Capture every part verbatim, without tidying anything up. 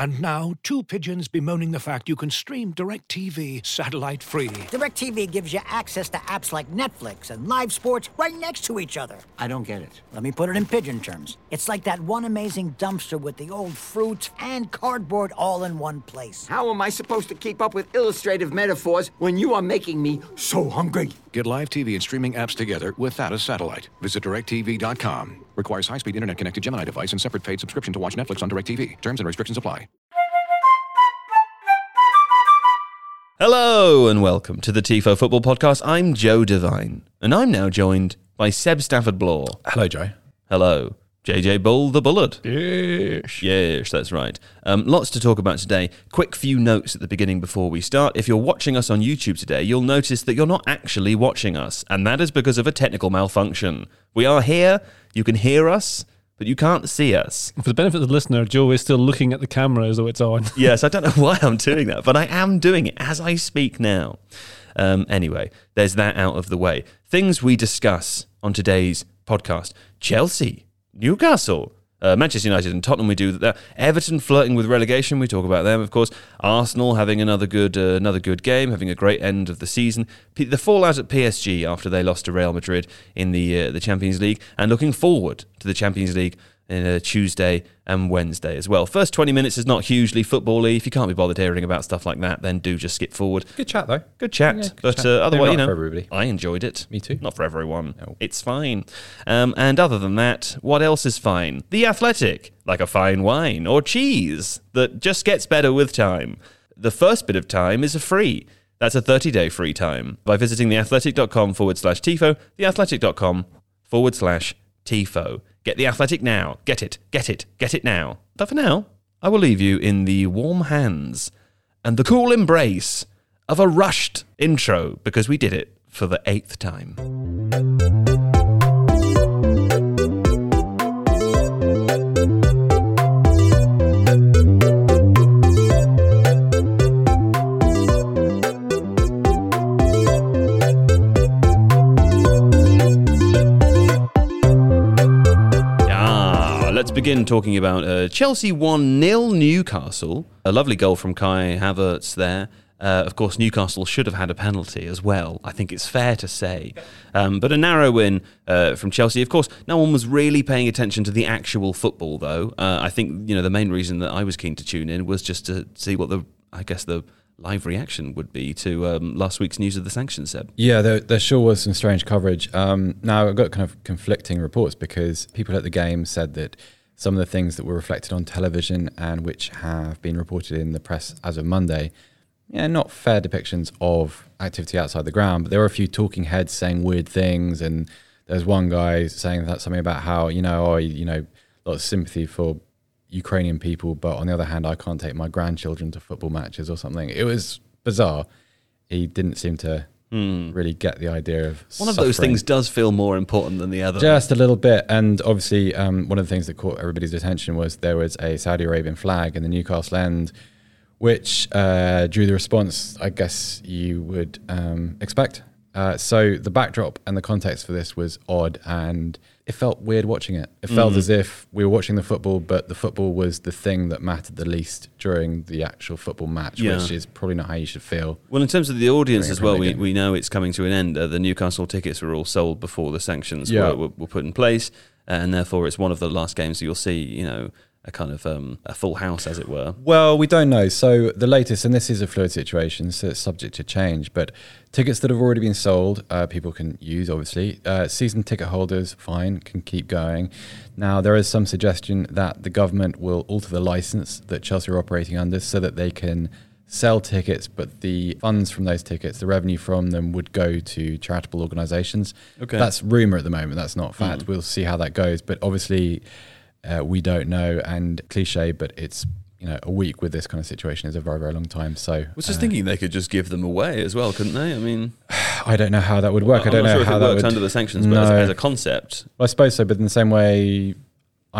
And now, two pigeons bemoaning the fact you can stream DirecTV satellite-free. DirecTV gives you access to apps like Netflix and live sports right next to each other. I don't get it. Let me put it in pigeon terms. It's like that one amazing dumpster with the old fruits and cardboard all in one place. How am I supposed to keep up with illustrative metaphors when you are making me so hungry? Get live T V and streaming apps together without a satellite. Visit direct T V dot com. Requires high-speed internet-connected Gemini device and separate paid subscription to watch Netflix on DirecTV. Terms and restrictions apply. Hello and welcome to the Tifo Football Podcast. I'm Joe Devine, and I'm now joined by Seb Stafford-Bloor. Hello, Joe. Hello. J J Bull, the Bullard. Yes. Yes, that's right. Um, lots to talk about today. Quick few notes at the beginning before we start. If you're watching us on YouTube today, you'll notice that you're not actually watching us, and that is because of a technical malfunction. We are here, you can hear us, but you can't see us. For the benefit of the listener, Joe is still looking at the camera as though it's on. Yes, I don't know why I'm doing that, but I am doing it as I speak now. Um, anyway, there's that out of the way. Things we discuss on today's podcast. Chelsea, Newcastle, uh, Manchester United and Tottenham, we do that. Everton flirting with relegation, we talk about them, of course. Arsenal having another good uh, another good game, having a great end of the season. P- the fallout at P S G after they lost to Real Madrid in the uh, the Champions League, and looking forward to the Champions League in uh, Tuesday and Wednesday as well. First twenty minutes is not hugely football-y. If you can't be bothered hearing about stuff like that, then do just skip forward. Good chat, though. Good chat. Yeah, good but chat. Uh, otherwise, you know, for everybody. I enjoyed it. Me too. Not for everyone. No. It's fine. Um, and other than that, what else is fine? The Athletic, like a fine wine or cheese that just gets better with time. The first bit of time is a free. That's a thirty-day free time by visiting theathletic.com forward slash Tifo, theathletic.com forward slash Tifo. Get The Athletic now. Get it. Get it. Get it now. But for now, I will leave you in the warm hands and the cool embrace of a rushed intro because we did it for the eighth time. Let's begin talking about uh, Chelsea one nil Newcastle. A lovely goal from Kai Havertz there. Uh, of course, Newcastle should have had a penalty as well, I think it's fair to say. Um, but a narrow win uh, from Chelsea. Of course, no one was really paying attention to the actual football, though. Uh, I think, you know, the main reason that I was keen to tune in was just to see what the, I guess, the live reaction would be to um, last week's news of the sanctions, Seb. Yeah, there, there sure was some strange coverage. Um, now, I've got kind of conflicting reports because people at the game said that some of the things that were reflected on television and which have been reported in the press as of Monday, yeah, not fair depictions of activity outside the ground, but there were a few talking heads saying weird things, and there's one guy saying that something about how, you know, oh, you know, a lot of sympathy for Ukrainian people, but on the other hand, I can't take my grandchildren to football matches or something. It was bizarre. He didn't seem to mm. really get the idea of One of suffering. those things does feel more important than the other. Just a little bit. And obviously, um, one of the things that caught everybody's attention was there was a Saudi Arabian flag in the Newcastle end, which uh, drew the response, I guess you would um, expect. Uh, so the backdrop and the context for this was odd, and it felt weird watching it. It felt mm. as if we were watching the football, but the football was the thing that mattered the least during the actual football match, yeah. which is probably not how you should feel. Well, in terms of the audience as well, we, we know it's coming to an end. Uh, the Newcastle tickets were all sold before the sanctions yeah. were, were, were put in place, and therefore it's one of the last games that you'll see, you know, a kind of um, a full house, as it were. Well, we don't know. So the latest, and this is a fluid situation, so it's subject to change, but tickets that have already been sold, uh, people can use, obviously. Uh, season ticket holders, fine, can keep going. Now, there is some suggestion that the government will alter the license that Chelsea are operating under so that they can sell tickets, but the funds from those tickets, the revenue from them, would go to charitable organisations. Okay. That's rumour at the moment. That's not fact. Mm. We'll see how that goes. But obviously, Uh, we don't know, and cliche, but it's, you know, a week with this kind of situation is a very, very long time. So I was just uh, thinking they could just give them away as well, couldn't they? I mean, I don't know how that would work. Well, I don't know know sure how if it that works would under the sanctions, no. but as, as a concept, well, I suppose so. But in the same way, I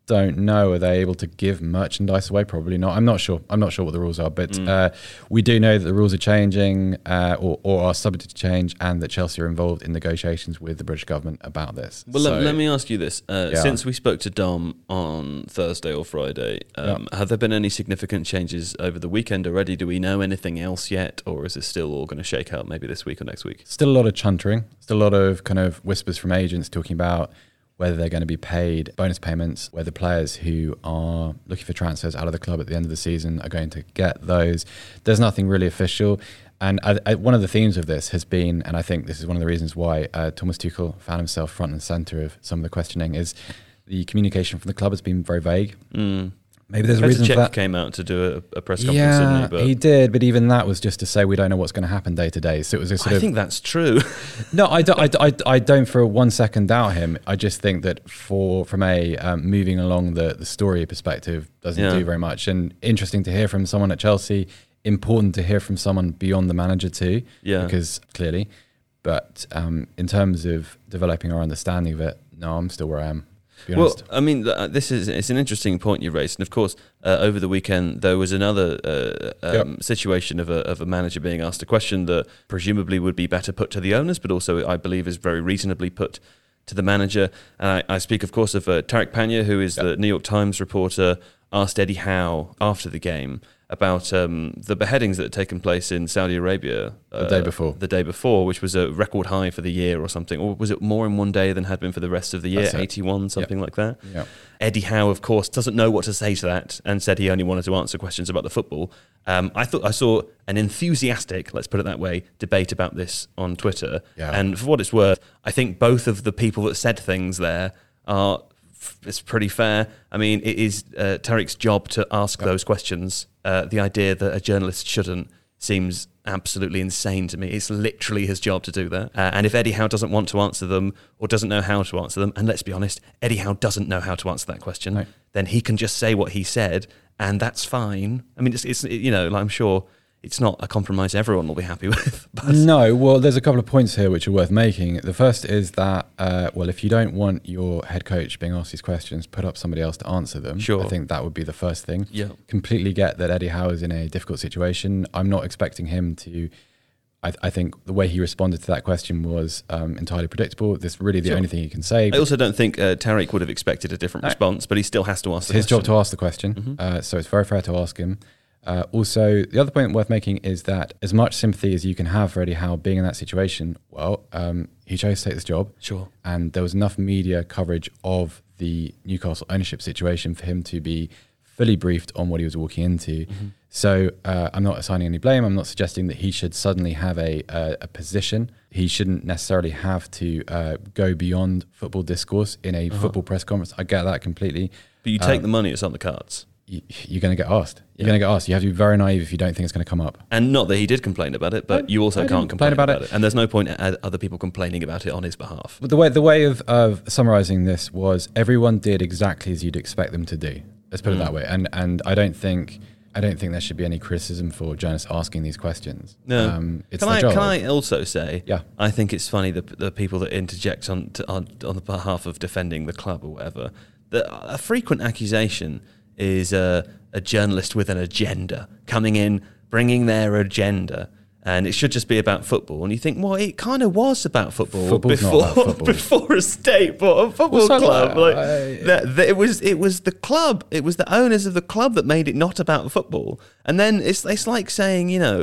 don't know. Are they able to give merchandise away? Probably not. I'm not sure. I'm not sure what the rules are, but mm. uh, we do know that the rules are changing uh, or, or are subject to change, and that Chelsea are involved in negotiations with the British government about this. Well, so, let, let me ask you this. Uh, yeah. Since we spoke to Dom on Thursday or Friday, um, yeah. have there been any significant changes over the weekend already? Do we know anything else yet, or is it still all going to shake out maybe this week or next week? Still a lot of chuntering. Still a lot of kind of whispers from agents talking about whether they're going to be paid bonus payments, whether players who are looking for transfers out of the club at the end of the season are going to get those. There's nothing really official. And I, I, one of the themes of this has been, and I think this is one of the reasons why uh, Thomas Tuchel found himself front and centre of some of the questioning, is the communication from the club has been very vague. Mm. Maybe there's a reason for that. Came out to do a, a press conference, yeah, didn't he? But he did, but even that was just to say we don't know what's going to happen day to day. So it was a sort I of. think that's true. No, I don't. I, I, I don't for one second doubt him. I just think that for from a um, moving along the the story perspective doesn't Yeah. do very much. And interesting to hear from someone at Chelsea. Important to hear from someone beyond the manager too. Yeah. Because clearly, but um, in terms of developing our understanding of it, no, I'm still where I am. Be Well, honest. I mean, th- this is it's an interesting point you raised, and of course, uh, over the weekend there was another uh, um, Yep. situation of a of a manager being asked a question that presumably would be better put to the owners, but also I believe is very reasonably put to the manager. And I, I speak, of course, of uh, Tariq Panya, who is Yep. the New York Times reporter, asked Eddie Howe after the game about um, the beheadings that had taken place in Saudi Arabia The day before. the day before, which was a record high for the year or something, or was it more in one day than had been for the rest of the year? That's it. eighty-one, something like that. Yeah. Eddie Howe, of course, doesn't know what to say to that and said he only wanted to answer questions about the football. Um, I thought I saw an enthusiastic, let's put it that way, debate about this on Twitter. Yeah. And for what it's worth, I think both of the people that said things there are, it's pretty fair. I mean, it is uh, Tariq's job to ask those questions. Uh, the idea that a journalist shouldn't seems absolutely insane to me. It's literally his job to do that. Uh, and if Eddie Howe doesn't want to answer them or doesn't know how to answer them, and let's be honest, Eddie Howe doesn't know how to answer that question, No. then he can just say what he said, and that's fine. I mean, it's, it's you know, like I'm sure it's not a compromise everyone will be happy with. But No, well, there's a couple of points here which are worth making. The first is that, uh, well, if you don't want your head coach being asked these questions, put up somebody else to answer them. Sure. I think that would be the first thing. Yeah. Completely get that Eddie Howe is in a difficult situation. I'm not expecting him to. I, I think the way he responded to that question was um, entirely predictable. This is really the Sure. only thing he can say. I also don't think uh, Tariq would have expected a different response, but he still has to ask It's the his question. job to ask the question, Mm-hmm. uh, so it's very fair to ask him. Uh, also, the other point worth making is that as much sympathy as you can have for Eddie Howe being in that situation, well, um, he chose to take this job. Sure. And there was enough media coverage of the Newcastle ownership situation for him to be fully briefed on what he was walking into. Mm-hmm. So uh, I'm not assigning any blame. I'm not suggesting that he should suddenly have a, a, a position. He shouldn't necessarily have to uh, go beyond football discourse in a Uh-huh. football press conference. I get that completely. But you take Um, the money, it's on the cards. You, you're going to get asked. You're Yeah. going to get asked. You have to be very naive if you don't think it's going to come up. And not that he did complain about it, but I- you also I can't didn't complain, complain about, about it. it. And there's no point at other people complaining about it on his behalf. But the way the way of, of summarizing this was everyone did exactly as you'd expect them to do. Let's put it Mm. that way. And and I don't think I don't think there should be any criticism for journalists asking these questions. No. Um, it's can their I job. can I also say? Yeah. I think it's funny the the people that interject on to, on on the behalf of defending the club or whatever. The, a frequent accusation is a, a journalist with an agenda coming in, bringing their agenda. And it should just be about football. And you think, well, it kind of was about football Football's not before about football. before a state bought a football Well, so club. like, Like, I- that, that it was it was the club, it was the owners of the club that made it not about football. And then it's it's like saying, you know,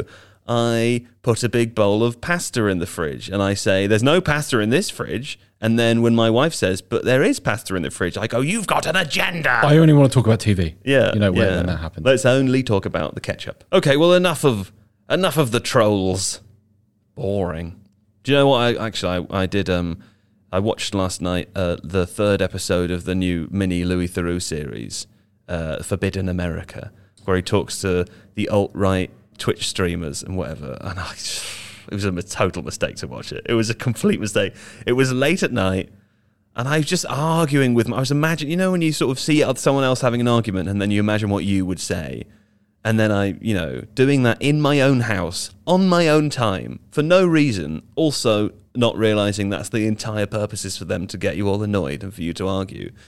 I put a big bowl of pasta in the fridge, and I say, there's no pasta in this fridge. And then when my wife says, but there is pasta in the fridge, I go, you've got an agenda. I only want to talk about T V. Yeah, You know, when, yeah. when that happens. Let's only talk about the ketchup. Okay, well, enough of enough of the trolls. Boring. Do you know what? I actually I, I did. Um, I watched last night uh, the third episode of the new mini Louis Theroux series, uh, Forbidden America, where he talks to the alt-right Twitch streamers and whatever. And I, it was a total mistake to watch it. It was a complete mistake. It was late at night. And I was just arguing with, I was imagining, you know, when you sort of see someone else having an argument and then you imagine what you would say. And then I, you know, doing that in my own house, on my own time, for no reason, also not realising that's the entire purpose is for them to get you all annoyed and for you to argue.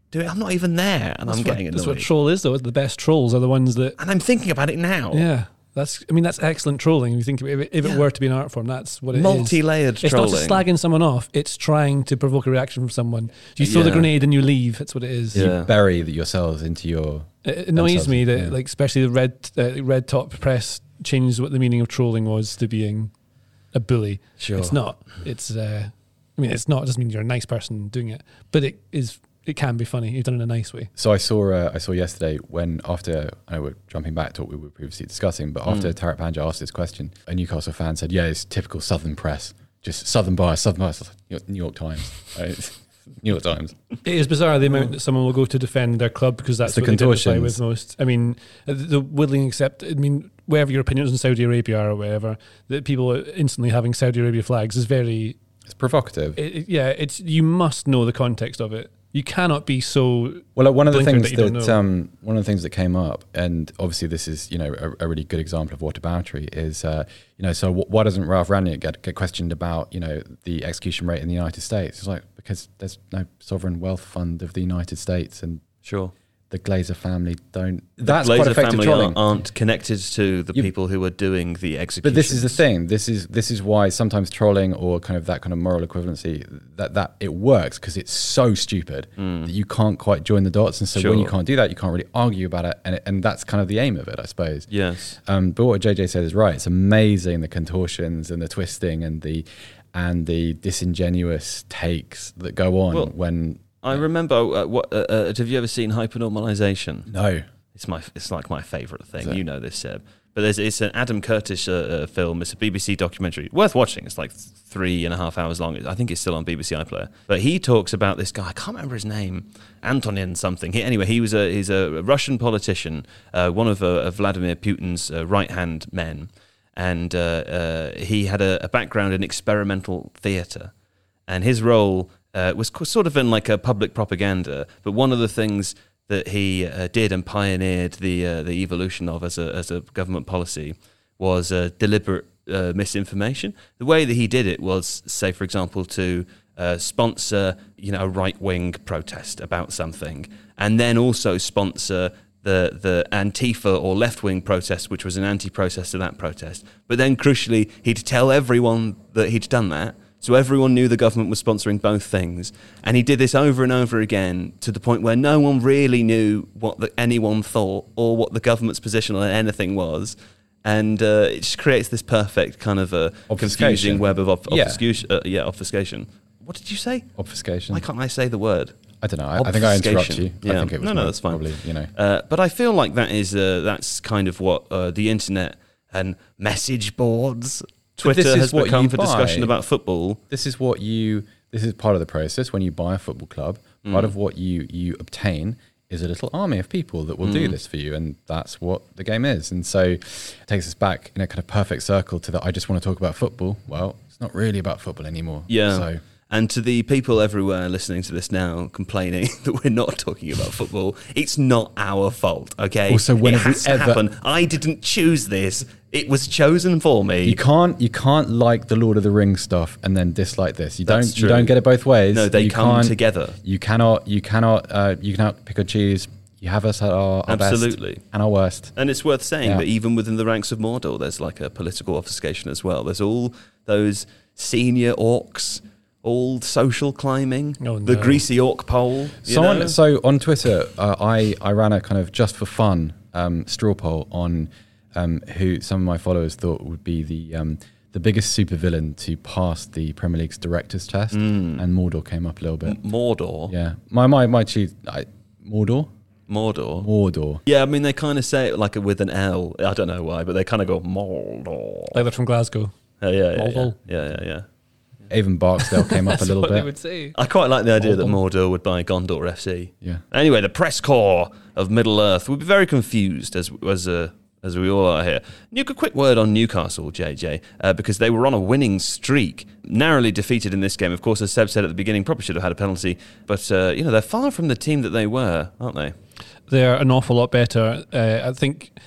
doing. I'm not even there, and That's I'm what, getting that's annoyed. what troll is, though. The best trolls are the ones that. And I'm thinking about it now. Yeah, that's. I mean, that's excellent trolling. If you think of it, if it Yeah. were to be an art form, that's what it is. Multi-layered It's trolling. not just slagging someone off. It's trying to provoke a reaction from someone. You throw the Yeah. grenade and you leave. That's what it is. Yeah. You bury the- yourselves into your. It annoys themselves, me that, yeah. like, especially the red uh, red top press changed what the meaning of trolling was to being a bully. Sure. It's not. It's. Uh, I mean, it's not. It doesn't mean you're a nice person doing it, but it is. It can be funny. You've done it in a nice way. So I saw uh, I saw yesterday when after I know we're jumping back to what we were previously discussing, but after Mm. Tarek Panja asked this question, a Newcastle fan said, "Yeah, it's typical Southern press, just Southern bias, Southern bias." New York, New York Times, right? New York Times. It is bizarre the amount that someone will go to defend their club because that's It's the what they identify contortions. with most. I mean, uh, the willing accept. I mean, wherever your opinions on Saudi Arabia are or whatever, that people are instantly having Saudi Arabia flags is very. It's provocative. It, it- yeah, it's you must know the context of it. You cannot be so. Well, like one of the blinkered things that you don't that, know. um, one of the things that came up, and obviously this is you know a, a really good example of whataboutery is uh, you know so wh- why doesn't Ralph Ranier get, get questioned about you know the execution rate in the United States? It's like because there's no sovereign wealth fund of the United States, and Sure. the Glazer family don't. That's Glazer quite effective family trolling. aren't, aren't connected to the You- people who are doing the execution. But this is the thing. This is this is why sometimes trolling or kind of that kind of moral equivalency that that it works because it's so stupid that you can't quite join the dots. And so when you Sure. can't do that, you can't really argue about it. And it, and that's kind of the aim of it, I suppose. Yes. Um, but what J J said is right. It's amazing the contortions and the twisting and the and the disingenuous takes that go on Well, when. I remember. Uh, what? Uh, uh, have you ever seen Hypernormalization? No. It's my. It's like my favourite thing. it? You know this, Seb. But there's, it's an Adam Curtis uh, uh, film. It's a B B C documentary. Worth watching. It's like three and a half hours long. I think it's still on B B C iPlayer. But he talks about this guy. I can't remember his name. Antonin something. He, anyway, he was a he's a Russian politician, uh, one of, uh, of Vladimir Putin's uh, right-hand men. And uh, uh, he had a, a background in experimental theatre. And his role uh, was co- sort of in like a public propaganda. But one of the things that he uh, did and pioneered the uh, the evolution of as a as a government policy was uh, deliberate uh, misinformation. The way that he did it was, say, for example, to uh, sponsor you know a right wing protest about something, and then also sponsor the the Antifa or left wing protest, which was an anti protest to that protest. But then, crucially, he'd tell everyone that he'd done that. So everyone knew the government was sponsoring both things. And he did this over and over again to the point where no one really knew what the, anyone thought or what the government's position on anything was. And uh, it just creates this perfect kind of a Obfuscation. confusing web of ob- Yeah. obfuscation. Uh, yeah, obfuscation. What did you say? Obfuscation. Why can't I say the word? I don't know. I, I think I interrupt you. Yeah. I think it was no, no, more that's fine. Probably, you know. Uh, but I feel like that is uh, that's kind of what uh, the internet and message boards, But this Twitter is has what become you for discussion buy. about football. This is what you. This is part of the process when you buy a football club. Part of what you you obtain is a little army of people that will do this for you, and that's what the game is. And so, it takes us back in a kind of perfect circle to that. I just want to talk about football. Well, it's not really about football anymore. Yeah. So And to the people everywhere listening to this now complaining that we're not talking about football, it's not our fault, okay? Also, when it have we has to ever- happen. I didn't choose this. It was chosen for me. you can't you can't like the Lord of the Rings stuff and then dislike this. You That's don't true. you don't get it both ways. No, they You come can't- together. You cannot you cannot uh, you cannot pick or choose. You have us at our, our Absolutely. best and our worst. And it's worth saying Yeah. that even within the ranks of Mordor, there's like a political obfuscation as well. There's all those senior orcs, all social climbing, Oh, the no. greasy orc pole. You Someone, know? so on Twitter, uh, I I ran a kind of just for fun um, straw poll on um, who some of my followers thought would be the um, the biggest supervillain to pass the Premier League's directors test, Mm. and Mordor came up a little bit. Mordor. Yeah, my my my cheat, I, Mordor, Mordor. Mordor. Yeah, I mean, they kind of say it like a, with an L. I don't know why, but they kind of go Mordor. Like they're from Glasgow. Uh, yeah, yeah, yeah, Mordor. yeah, yeah, yeah. Even Barksdale came up a little what they bit. would say. I quite like the idea that Mordor would buy Gondor F C. Yeah. Anyway, the press corps of Middle Earth would be very confused as as uh, as we all are here. New, a quick word on Newcastle, J J, uh, because they were on a winning streak, narrowly defeated in this game. Of course, as Seb said at the beginning, probably should have had a penalty, but uh, you know they're far from the team that they were, aren't they? They're an awful lot better. Uh, I think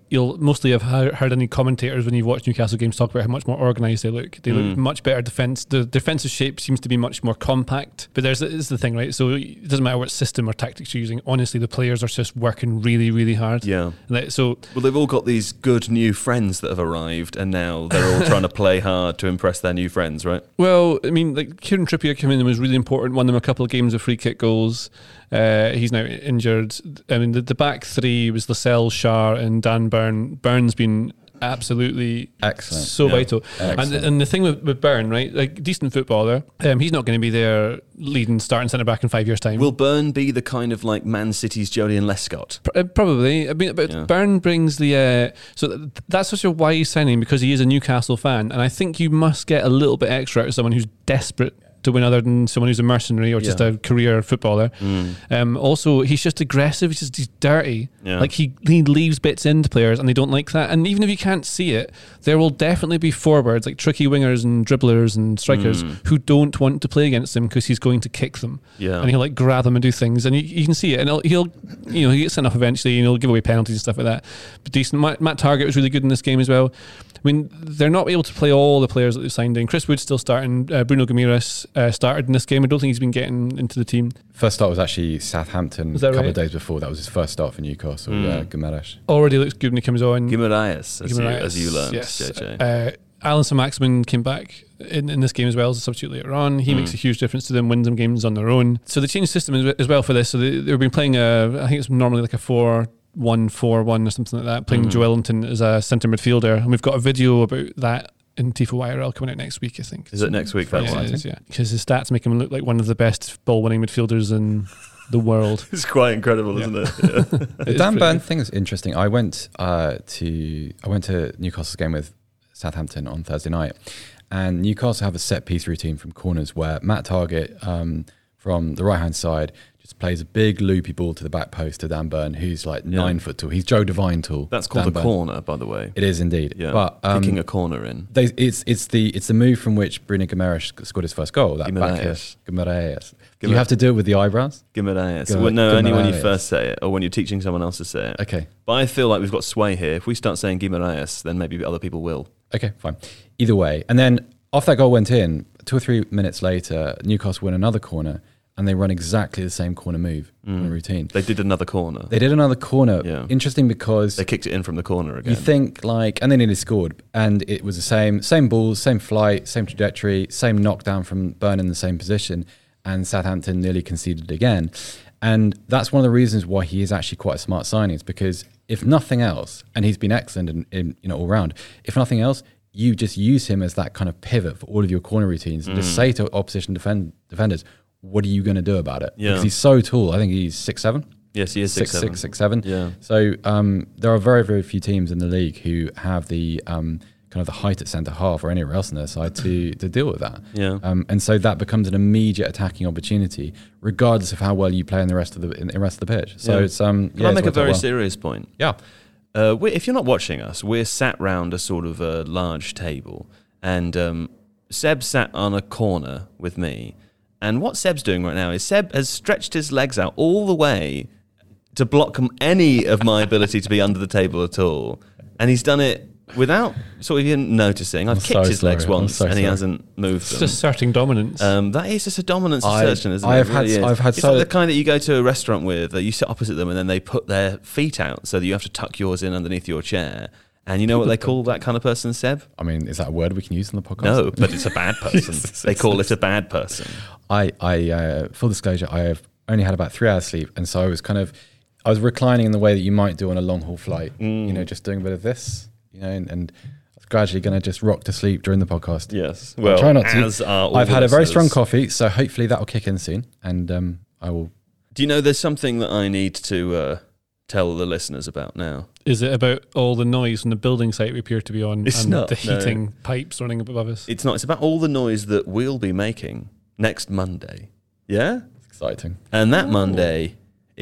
you'll mostly have heard, heard any commentators when you've watched Newcastle games talk about how much more organised they look. They Mm. look much better defence. The defensive shape seems to be much more compact. But there's this is the thing, right? So it doesn't matter what system or tactics you're using. Honestly, the players are just working really, really hard. Yeah. Like, so Well, they've all got these good new friends that have arrived, and now they're all trying to play hard to impress their new friends, right? Well, I mean, like Kieran Trippier came in and was really important. Won them a couple of games of free kick goals. Uh, he's now injured. I mean, the, the back three was Lascelles, Schär, and Dan Burn. Burn's been absolutely Excellent. so Yeah. vital. Excellent. And and the thing with, with Burn, right? Like decent footballer. Um, he's not going to be there leading starting centre back in five years' time. Will Byrne be the kind of like Man City's Julian Lescott? P- uh, Probably. I mean, but Yeah. Byrne brings the. Uh, so th- that's such a wise signing because he is a Newcastle fan, and I think you must get a little bit extra out of someone who's desperate to win, other than someone who's a mercenary or just Yeah. a career footballer. Mm. Um, also, he's just aggressive. He's just he's dirty. Yeah. Like he he leaves bits into players, and they don't like that. And even if you can't see it, there will definitely be forwards like tricky wingers and dribblers and strikers Mm. who don't want to play against him because he's going to kick them. Yeah. And he'll like grab them and do things, and you, you can see it. And he'll, he'll you know he gets sent off eventually, and he'll give away penalties and stuff like that. But decent. Matt, Matt Targett was really good in this game as well. I mean, they're not able to play all the players that they've signed in. Chris Wood's still starting. Uh, Bruno Guimaraes uh, started in this game. I don't think he's been getting into the team. First start was actually Southampton Is a that couple right? of days before. That was his first start for Newcastle. Mm. Yeah, Guimaraes. Already looks good when he comes on. Guimaraes, as, you, Guimaraes, as you learned, yes. J J. Uh, Alan Saint-Maximin came back in, in this game as well as a substitute later on. He Mm. makes a huge difference to them, wins them games on their own. So they changed the system as, as well for this. So they, they've been playing, a, I think it's normally like a four one four one or something like that, playing Mm. Joe Ellington as a centre midfielder. And we've got a video about that in Tifo Y R L coming out next week, I think. Is it next week? That Yeah, one? it is, yeah. Because his stats make him look like one of the best ball-winning midfielders in the world. It's quite incredible, isn't it? Yeah. The It is Dan pretty Burn good. thing is interesting. I went uh, to I went to Newcastle's game with Southampton on Thursday night, and Newcastle have a set piece routine from corners where Matt Targett um, from the right hand side just plays a big loopy ball to the back post to Dan Burn, who's like Yeah. nine foot tall. He's Joe Devine tall. That's called Dan a Burn. corner, by the way. It is indeed. Yeah, But um, kicking a corner in. they, it's it's the it's the move from which Bruno Guimaraes scored his first goal. That back Guimaraes. Guimaraes. Guimaraes. You have to do it with the eyebrows. Guimaraes. Guim- Well, no, only when you Guimaraes. first say it, or when you're teaching someone else to say it. Okay. But I feel like we've got sway here. If we start saying Guimaraes, then maybe other people will. Okay, fine. Either way. And then after that goal went in, two or three minutes later, Newcastle win another corner and they run exactly the same corner move in the routine. They did another corner. They did another corner. Yeah. Interesting because They kicked it in from the corner again. you think like, and they nearly scored, and it was the same, same balls, same flight, same trajectory, same knockdown from Burn in the same position, and Southampton nearly conceded again. And that's one of the reasons why he is actually quite a smart signing, is because if nothing else, and he's been excellent in, in you know all round, if nothing else, you just use him as that kind of pivot for all of your corner routines, and just say to opposition defend, defenders, what are you going to do about it? Yeah. Because he's so tall. I think he's six seven. yes, he is Six six, seven. six six seven. Yeah. So um, there are very very few teams in the league who have the um, kind of the height at centre half or anywhere else on their side to to deal with that. Yeah. Um, and so that becomes an immediate attacking opportunity, regardless of how well you play in the rest of the in the rest of the pitch. So Yeah. it's um. Can yeah, I it's make a worked out very well. serious point? Yeah. Uh, we if you're not watching us, we're sat round a sort of a large table, and um, Seb sat on a corner with me. And what Seb's doing right now is Seb has stretched his legs out all the way to block m- any of my ability to be under the table at all. And he's done it without sort of even noticing. I've I'm kicked so his legs sorry. I'm once so and he sorry. hasn't moved It's them. just asserting dominance. Um, that is just a dominance I- assertion, isn't I it? have It really had- is. I've had it's so- like the kind that you go to a restaurant with, uh, you sit opposite them and then they put their feet out so that you have to tuck yours in underneath your chair. And you know what they call that kind of person, Seb? I mean, is that a word we can use in the podcast? No, but it's a bad person. Yes, They call it a bad person. I, I uh, full disclosure, I have only had about three hours sleep, and so I was kind of, I was reclining in the way that you might do on a long haul flight. Mm. You know, just doing a bit of this, you know, and, and I was gradually going to just rock to sleep during the podcast. Yes. I'll try not to. as are all I've the had a very strong listeners. coffee, so hopefully that will kick in soon, and um, I will. Do you know there's something that I need to uh, tell the listeners about now? Is it about all the noise from the building site we appear to be on It's and not, the no. heating pipes running above us? It's not. It's about all the noise that we'll be making next Monday. Yeah? It's exciting. And that Monday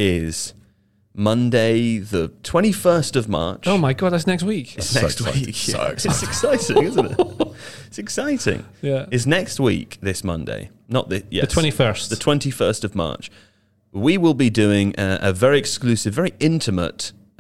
is Monday the twenty-first of March. Oh my god, that's next week. It's So next exciting, week. so Yeah. It's exciting, isn't it? It's exciting. Yeah. It's next week, this Monday. Not the yes. The twenty-first. The twenty-first of March. We will be doing a, a very exclusive, very intimate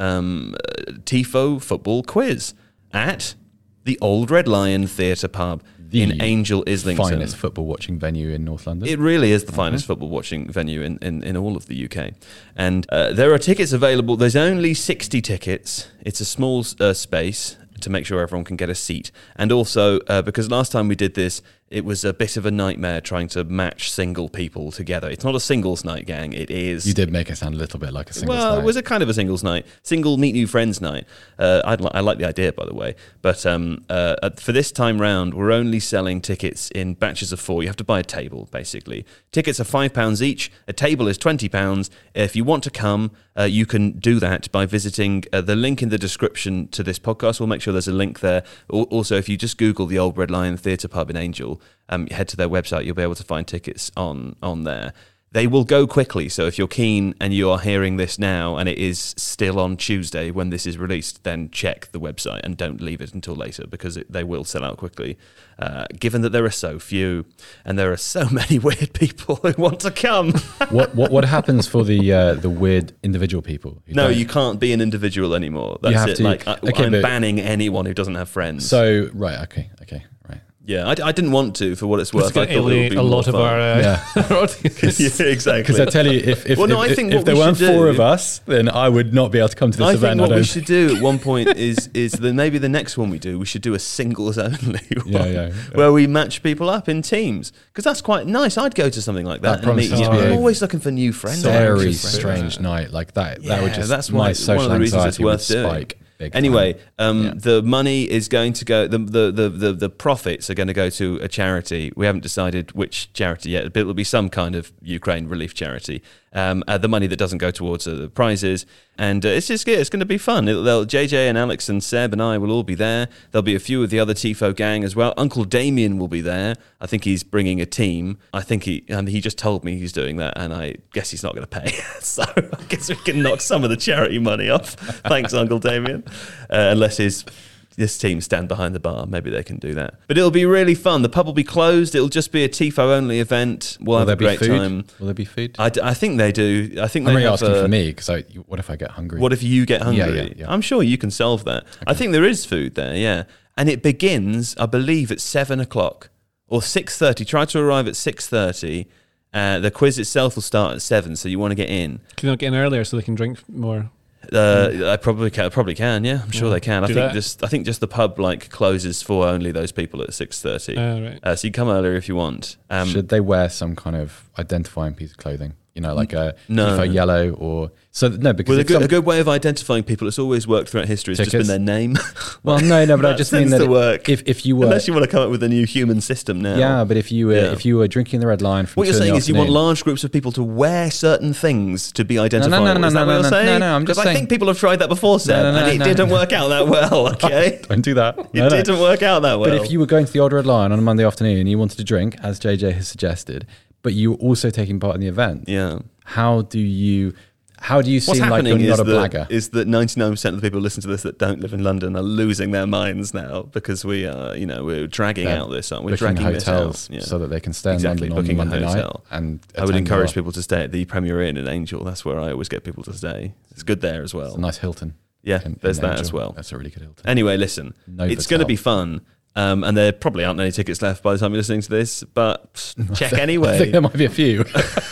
um, uh, Tifo football quiz at the Old Red Lion Theatre Pub The in Angel Islington. finest football watching venue in North London. It really is the finest football watching venue in, in, in all of the U K. And uh, there are tickets available. There's only sixty tickets. It's a small uh, space to make sure everyone can get a seat. And also, uh, because last time we did this, it was a bit of a nightmare trying to match single people together. It's not a singles night, gang. It is... You did make it sound a little bit like a singles Well, night. it was a kind of a singles night. Single meet new friends night. Uh, I'd li- I like the idea, by the way. But um, uh, for this time round, we're only selling tickets in batches of four. You have to buy a table, basically. Tickets are five pounds each. A table is twenty pounds. If you want to come, uh, you can do that by visiting uh, the link in the description to this podcast. We'll make sure there's a link there. Al- Also, if you just Google the Old Red Lion Theatre Pub in Angel, um, head to their website, you'll be able to find tickets on, on there. They will go quickly, so if you're keen and you are hearing this now and it is still on Tuesday when this is released, then check the website and don't leave it until later because it, they will sell out quickly, uh, given that there are so few and there are so many weird people who want to come. what, what what happens for the uh, the weird individual people? who No, don't- you can't be an individual anymore. That's have it. to- Like I, okay, I'm but- banning anyone who doesn't have friends. So, right, okay, okay, right. yeah, I, I didn't want to, for what it's worth. It's going I to thought it would alienate be a more lot of fun. our, uh, Yeah. our audience. Yeah, exactly. Because I tell you, if if, Well, no, I if, think if what there we weren't should four do- of us, then I would not be able to come to this I event. think what I we don't. should do at one point is is that maybe the next one we do, we should do a singles only one, Yeah, yeah, yeah. where we match people up in teams because that's quite nice. I'd go to something like that. That and meet, promises you to know, be I'm a always looking for new friends. Very New friends. strange night like that. Yeah, that would just that's my why, social one of the reasons it's anxiety would worth doing. spike. Big Anyway, time. um, Yeah. the money is going to go. The, the the the the profits are going to go to a charity. We haven't decided which charity yet, but it'll be some kind of Ukraine relief charity. Um, uh, the money that doesn't go towards uh, the prizes, and uh, it's just it's going to be fun. It'll, they'll, J J and Alex and Seb and I will all be there. There'll be a few of the other Tifo gang as well. Uncle Damien will be there. I think he's bringing a team. I think he and he just told me he's doing that, and I guess he's not going to pay. So I guess we can knock some of the charity money off. Thanks, Uncle Damien. Uh, unless his this team stand behind the bar, maybe they can do that. But it'll be really fun. The pub will be closed. It'll just be a Tifo only event. We'll Will have there a great be food? time. Will there be food? I, d- I think they do. I think I'm they really have asking a- for me because I. What if I get hungry? What if you get hungry? Yeah, yeah, yeah. I'm sure you can solve that. I think there is food there, yeah. And it begins, I believe, at seven o'clock or six thirty. Try to arrive at six thirty. Uh, the quiz itself will start at seven, so you want to get in. Can you not get in earlier so they can drink more? Uh, I probably can. Probably can. Yeah, I'm sure Yeah. they can. I Do think that. just I think just the pub like closes for only those people at six thirty. Uh, right. Uh, so you come earlier if you want. Um, Should they wear some kind of identifying piece of clothing? You know, like a No. Tifo yellow or so. No, because well, a if good, some- a good way of identifying people, it's always worked throughout history, it's just been Tickets? their name. Well, no, no, but I That just mean tends that to work. if if you were Unless you want to come up with a new human system now. yeah, but if you were Yeah. if you were drinking the red line from What you're two in saying the is you want afternoon- large groups of people to wear certain things to be identifiable. no, no, is that no, what no, you're no, saying? no, no, I'm just Because I saying- think people have tried that before, Seb, No, no, no, and it no. didn't work out that well, okay? Don't do that. It No, no. didn't work out that well. But if you were going to the Old Red Lion on a Monday afternoon and you wanted to drink, as J J has suggested, but you were also taking part in the event, Yeah. how do you how do you What's seem like you're happening not is a that, blagger? is that ninety-nine percent of the people who listen to this that don't live in London are losing their minds now because we are, you know, we're dragging They're out this, aren't we? booking Dragging hotels this out. Yeah. so that they can stay in Exactly, London booking on a Monday night. hotel. And I would attend encourage your- people to stay at the Premier Inn in Angel. That's where I always get people to stay. It's good there as well. It's a nice Hilton. Yeah, in- there's in that Angel. as well. That's a really good Hilton. Anyway, listen, No it's going to hotel. be fun. Um, and there probably aren't any tickets left by the time you're listening to this, but check anyway. I think there might be a few.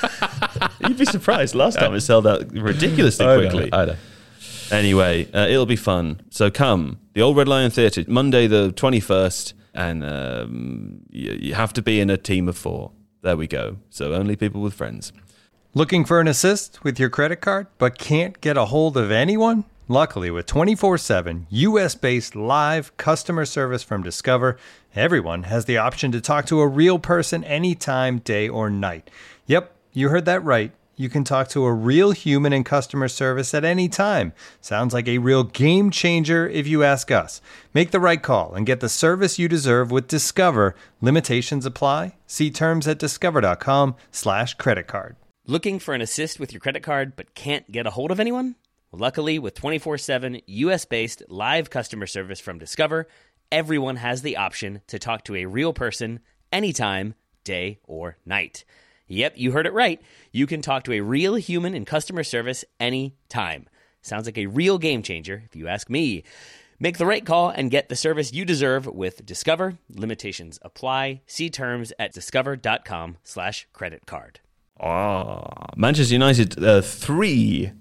You'd be surprised. Last time it sold out ridiculously I know, quickly. I know. Anyway, uh, it'll be fun. So come, the Old Red Lion Theatre, Monday the twenty-first, and um, you, you have to be in a team of four. There we go. So only people with friends. Looking for an assist with your credit card, but can't get a hold of anyone? Luckily, with twenty-four seven U S-based live customer service from Discover, everyone has the option to talk to a real person anytime, day or night. Yep, you heard that right. You can talk to a real human in customer service at any time. Sounds like a real game changer if you ask us. Make the right call and get the service you deserve with Discover. Limitations apply. See terms at discover.com slash credit card. Looking for an assist with your credit card but can't get a hold of anyone? Well, luckily, with twenty-four seven U S-based live customer service from Discover, everyone has the option to talk to a real person anytime, day or night. Yep, you heard it right. You can talk to a real human in customer service anytime. Sounds like a real game changer, if you ask me. Make the right call and get the service you deserve with Discover. Limitations apply. See terms at discover.com slash credit card. Ah, Manchester United uh, three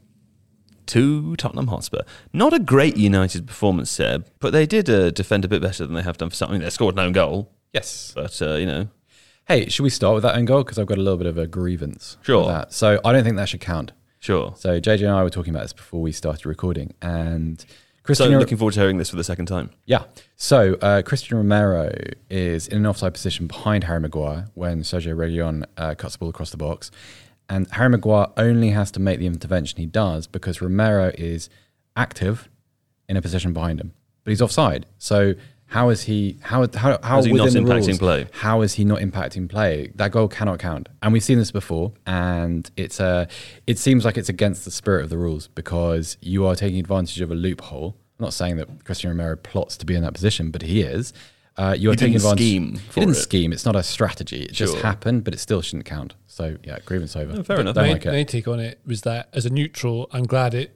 to Tottenham Hotspur. Not a great United performance, Seb, but they did uh, defend a bit better than they have done for something. They scored an own goal. Yes. But, uh, you know. Hey, should we start with that own goal? Because I've got a little bit of a grievance. Sure. With that. So I don't think that should count. Sure. So J J and I were talking about this before we started recording, and So Christian. looking forward to hearing this for the second time. Yeah. So uh, Christian Romero is in an offside position behind Harry Maguire when Sergio Reguilon uh, cuts the ball across the box. And Harry Maguire only has to make the intervention he does because Romero is active in a position behind him. But he's offside. So how is he how how how Is he not within the impacting rules, play? how is he not impacting play? That goal cannot count. And we've seen this before, and it's uh, it seems like it's against the spirit of the rules because you are taking advantage of a loophole. I'm not saying that Christian Romero plots to be in that position, but he is. Uh, you are He taking didn't advantage. scheme He for didn't it. scheme. It's not a strategy. It just Sure. happened, but it still shouldn't count. So yeah, grievance over. No, fair Don't- enough. Don't my, like it. my take on it was that as a neutral, I'm glad it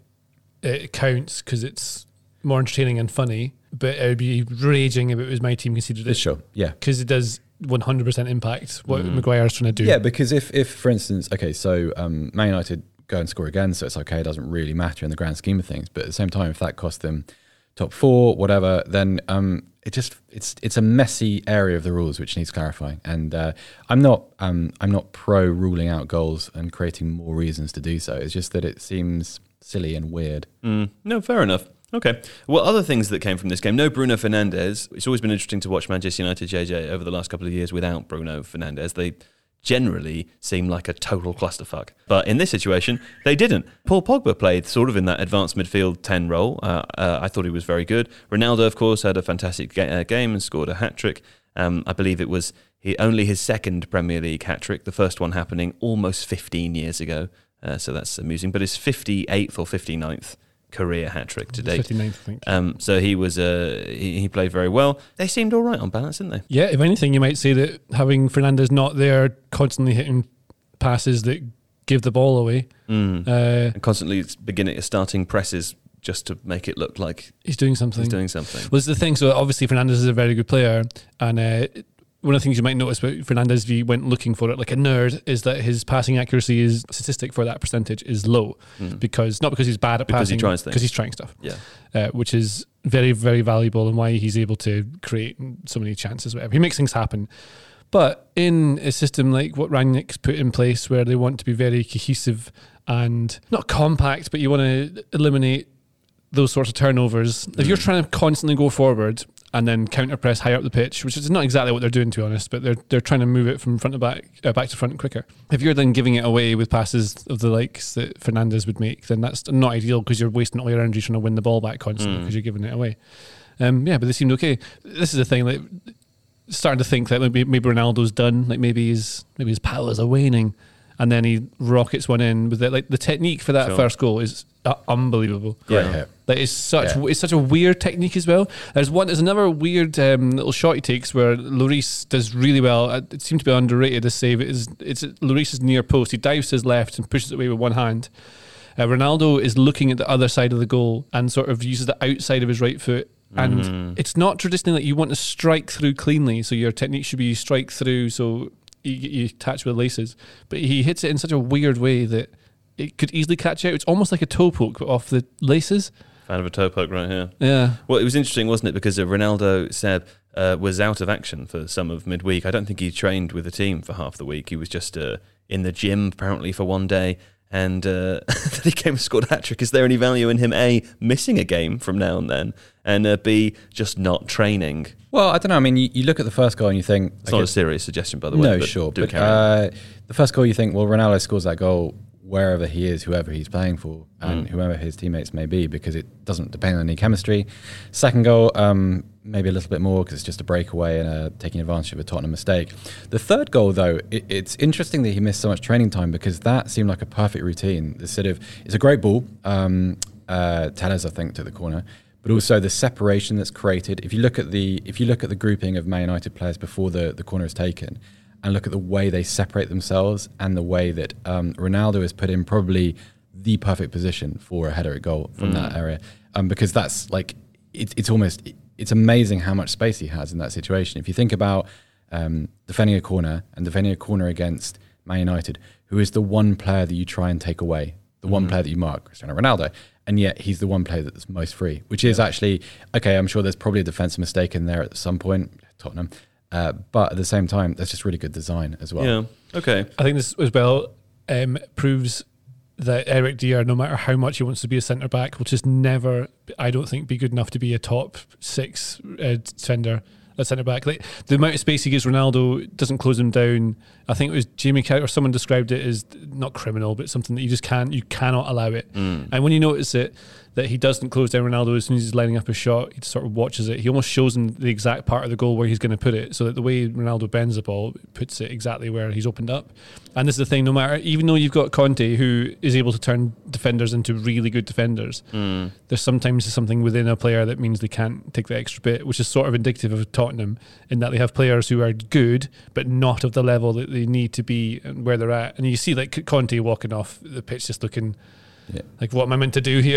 it counts because it's more entertaining and funny. But I would be raging if it was my team conceded it. Sure. Yeah. Because it does one hundred percent impact what Maguire's trying to do. Yeah, because if, if for instance, okay, so um, Man United go and score again, so it's okay, it doesn't really matter in the grand scheme of things. But at the same time, if that cost them top four, whatever, then um, it just it's it's a messy area of the rules which needs clarifying. And uh, I'm not um, I'm not pro ruling out goals and creating more reasons to do so. It's just that it seems silly and weird. Mm, no, fair enough. Okay. Well, other things that came from this game. No Bruno Fernandes. It's always been interesting to watch Manchester United, J J, over the last couple of years without Bruno Fernandes. They generally seem like a total clusterfuck. But in this situation, they didn't. Paul Pogba played sort of in that advanced midfield ten role. Uh, uh, I thought he was very good. Ronaldo, of course, had a fantastic ga- uh, game and scored a hat-trick. Um, I believe it was he, only his second Premier League hat-trick, the first one happening almost fifteen years ago. Uh, so that's amusing. But his fifty-eighth or fifty-ninth career hat-trick to date. fifty-ninth, I think. Um, so he was uh, he, he played very well. They seemed all right on balance, didn't they? Yeah, if anything, you might say that having Fernandes not there, constantly hitting passes that give the ball away, Mm. uh, And constantly beginning starting presses just to make it look like he's doing something. he's doing something. Was the thing. So obviously Fernandes is a very good player, and uh, one of the things you might notice about Fernandes, if you went looking for it like a nerd, is that his passing accuracy is statistic for that percentage is low Mm. because not because he's bad at Because he passing, tries things. because he's trying stuff, Yeah. uh, which is very very valuable and why he's able to create so many chances. Whatever he makes things happen. But in a system like what Rangnick's put in place, where they want to be very cohesive and not compact, but you want to eliminate those sorts of turnovers. If you're trying to constantly go forward and then counter press higher up the pitch, which is not exactly what they're doing, to be honest, but they're they're trying to move it from front to back, uh, back to front quicker. If you're then giving it away with passes of the likes that Fernandes would make, then that's not ideal because you're wasting all your energy trying to win the ball back constantly because you're giving it away. Um, yeah, but they seemed okay. This is the thing, like starting to think that maybe maybe Ronaldo's done, like maybe his maybe his powers are waning, and then he rockets one in with it. Like the technique for that Sure. first goal is uh, unbelievable. Great Yeah. hit. Like it's such Yeah. it's such a weird technique as well. There's one there's another weird um, little shot he takes where Lloris does really well. Uh, It seems to be underrated. This save it is it's at Lloris's near post. He dives to his left and pushes it away with one hand. Uh, Ronaldo is looking at the other side of the goal and sort of uses the outside of his right foot. And Mm. it's not traditionally that you want to strike through cleanly. So your technique should be you strike through so you, you attach with laces. But he hits it in such a weird way that it could easily catch out. It's almost like a toe poke but off the laces. Fan of a toe poke right here. Yeah. Well, it was interesting, wasn't it? Because uh, Ronaldo, Seb, uh, was out of action for some of midweek. I don't think he trained with the team for half the week. He was just uh, in the gym, apparently, for one day. And uh, then he came and scored a hat-trick. Is there any value in him, A, missing a game from now and then, and uh, B, just not training? Well, I don't know. I mean, you, you look at the first goal and you think... It's not okay, a serious suggestion, by the way. No, but sure. do But carry on. uh, the first goal, you think, well, Ronaldo scores that goal wherever he is, whoever he's playing for, and Mm. whoever his teammates may be, because it doesn't depend on any chemistry. Second goal, um, maybe a little bit more because it's just a breakaway and uh, taking advantage of a Tottenham mistake. The third goal, though, it, it's interesting that he missed so much training time because that seemed like a perfect routine. The sort of it's a great ball. Um, uh, Tellez, I think, to the corner. But also the separation that's created. If you look at the if you look at the grouping of Man United players before the, the corner is taken, and look at the way they separate themselves and the way that um, Ronaldo has put in probably the perfect position for a header at goal from Mm. that area, um, because that's like it's it's almost it's amazing how much space he has in that situation. If you think about um, defending a corner and defending a corner against Man United, who is the one player that you try and take away, the one Mhm. player that you mark, Cristiano Ronaldo, and yet he's the one player that's most free, which is actually, okay, I'm sure there's probably a defensive mistake in there at some point, Tottenham, uh, but at the same time, that's just really good design as well. Yeah, okay. I think this as well um, proves that Eric Dier, no matter how much he wants to be a centre back, will just never, I don't think, be good enough to be a top six uh, defender, a centre back. Like the amount of space he gives Ronaldo doesn't close him down. I think it was Jamie Carragher or someone described it as not criminal, but something that you just can't, you cannot allow it. Mm. And when you notice it, that he doesn't close down Ronaldo as soon as he's lining up a shot, he sort of watches it. He almost shows him the exact part of the goal where he's going to put it, so that the way Ronaldo bends the ball puts it exactly where he's opened up. And this is the thing, no matter, even though you've got Conte who is able to turn defenders into really good defenders, Mm. there's sometimes something within a player that means they can't take the extra bit, which is sort of indicative of Tottenham in that they have players who are good but not of the level that they need to be and where they're at. And you see like Conte walking off the pitch just looking Yeah. like, what am I meant to do here?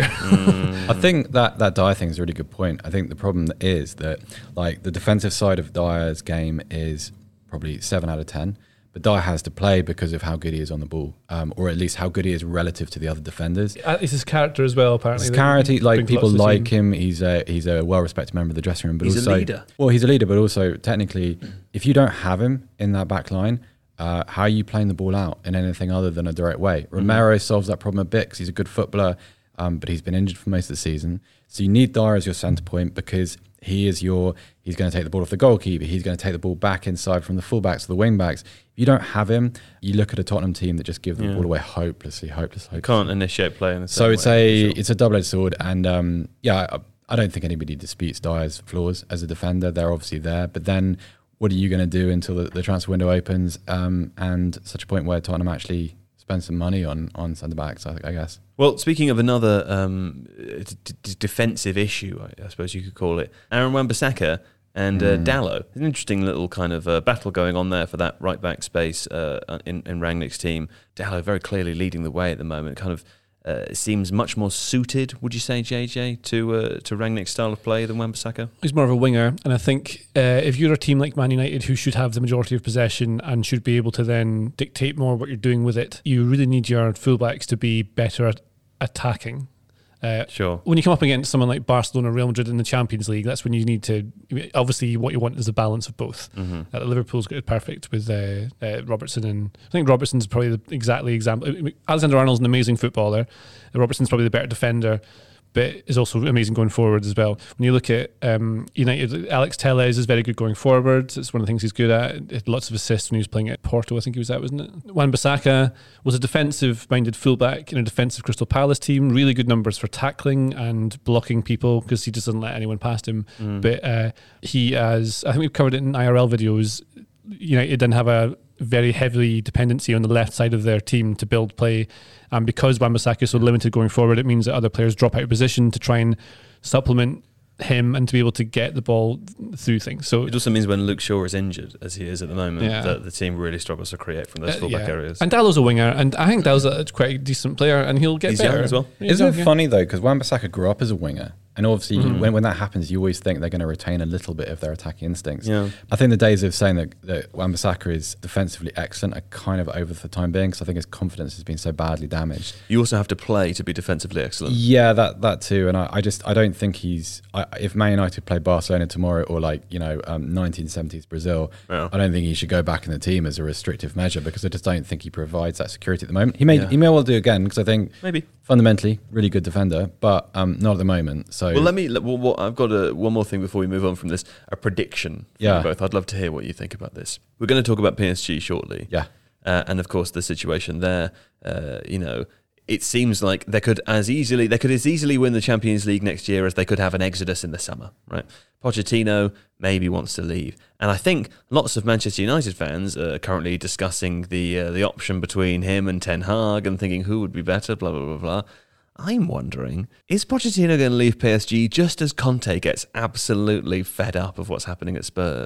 I think that that Dyer thing is a really good point. I think the problem is that like the defensive side of Dyer's game is probably seven out of ten, but Dyer has to play because of how good he is on the ball, um, or at least how good he is relative to the other defenders. Uh, It's his character as well, apparently. His that character, like brings people lots to the like team. him. He's a he's a well respected member of the dressing room, but He's a also leader. Well, he's a leader, but also technically, if you don't have him in that back line, uh, how are you playing the ball out in anything other than a direct way? Romero solves that problem a bit because he's a good footballer, um, but he's been injured for most of the season. So you need Dyer as your centre point because he is your. He's going to take the ball off the goalkeeper. He's going to take the ball back inside from the fullbacks to the wing backs. If you don't have him, you look at a Tottenham team that just give the Yeah. ball away hopelessly, hopeless, hopelessly. Can't initiate play in the So same it's way, a for sure. it's a double edged sword, and um, yeah, I, I don't think anybody disputes Dyer's flaws as a defender. They're obviously there, but then what are you going to do until the, the transfer window opens? Um, and such a point where Tottenham actually spend some money on on centre backs, I, I guess. Well, speaking of another um, d- d- defensive issue, I, I suppose you could call it, Aaron Wan-Bissaka and uh, Mm. Dalot. An interesting little kind of uh, battle going on there for that right back space uh, in, in Rangnick's team. Dalot very clearly leading the way at the moment. Kind of uh, seems much more suited, would you say, J J, to uh, to Rangnick's style of play than Wan-Bissaka? He's more of a winger, and I think uh, if you're a team like Man United who should have the majority of possession and should be able to then dictate more what you're doing with it, you really need your fullbacks to be better at attacking. Uh, Sure. When you come up against someone like Barcelona or Real Madrid in the Champions League, that's when you need to. Obviously, what you want is a balance of both. Mm-hmm. Uh, Liverpool's got it perfect with uh, uh, Robertson, and I think Robertson's probably the exactly example. Alexander Arnold's an amazing footballer. Uh, Robertson's probably the better defender, but is also amazing going forward as well. When you look at um, United, Alex Telles is very good going forward. It's one of the things he's good at. He had lots of assists when he was playing at Porto, I think he was at, wasn't it? Wan-Bissaka was a defensive-minded fullback in a defensive Crystal Palace team. Really good numbers for tackling and blocking people because he just doesn't let anyone past him. Mm. But uh, he has, I think we've covered it in I R L videos, United didn't have a very heavy dependency on the left side of their team to build play. And because Wan-Bissaka is so limited going forward, it means that other players drop out of position to try and supplement him and to be able to get the ball through things. So It also means when Luke Shaw is injured, as he is at the moment, Yeah. that the team really struggles to create from those uh, fullback yeah. areas. And Dallow's a winger, and I think Dallow's a quite a decent player, and he'll get He's better young as well. He's Isn't young, it yeah. funny though? Because Wan-Bissaka grew up as a winger, and obviously Mhm. when, when that happens, you always think they're going to retain a little bit of their attacking instincts. Yeah. I think the days of saying that, that Wan-Bissaka is defensively excellent are kind of over for the time being, because I think his confidence has been so badly damaged. You also have to play to be defensively excellent. Yeah, that that too, and I, I just I don't think he's. I, if Man United play Barcelona tomorrow, or like you know um, nineteen seventies Brazil, Yeah. I don't think he should go back in the team as a restrictive measure, because I just don't think he provides that security at the moment. He may Yeah. he may well do again, because I think Maybe. fundamentally really good defender, but um, not at the moment. So Well, let me. let- Well, what, I've got a, one more thing before we move on from this. A prediction for Yeah. you both. I'd love to hear what you think about this. We're going to talk about P S G shortly. yeah. Uh, and of course, the situation there. Uh, you know, it seems like they could as easily they could as easily win the Champions League next year as they could have an exodus in the summer. Right? Pochettino maybe wants to leave, and I think lots of Manchester United fans are currently discussing the uh, the option between him and Ten Hag and thinking who would be better. Blah blah blah blah. I'm wondering, is Pochettino going to leave P S G just as Conte gets absolutely fed up of what's happening at Spurs?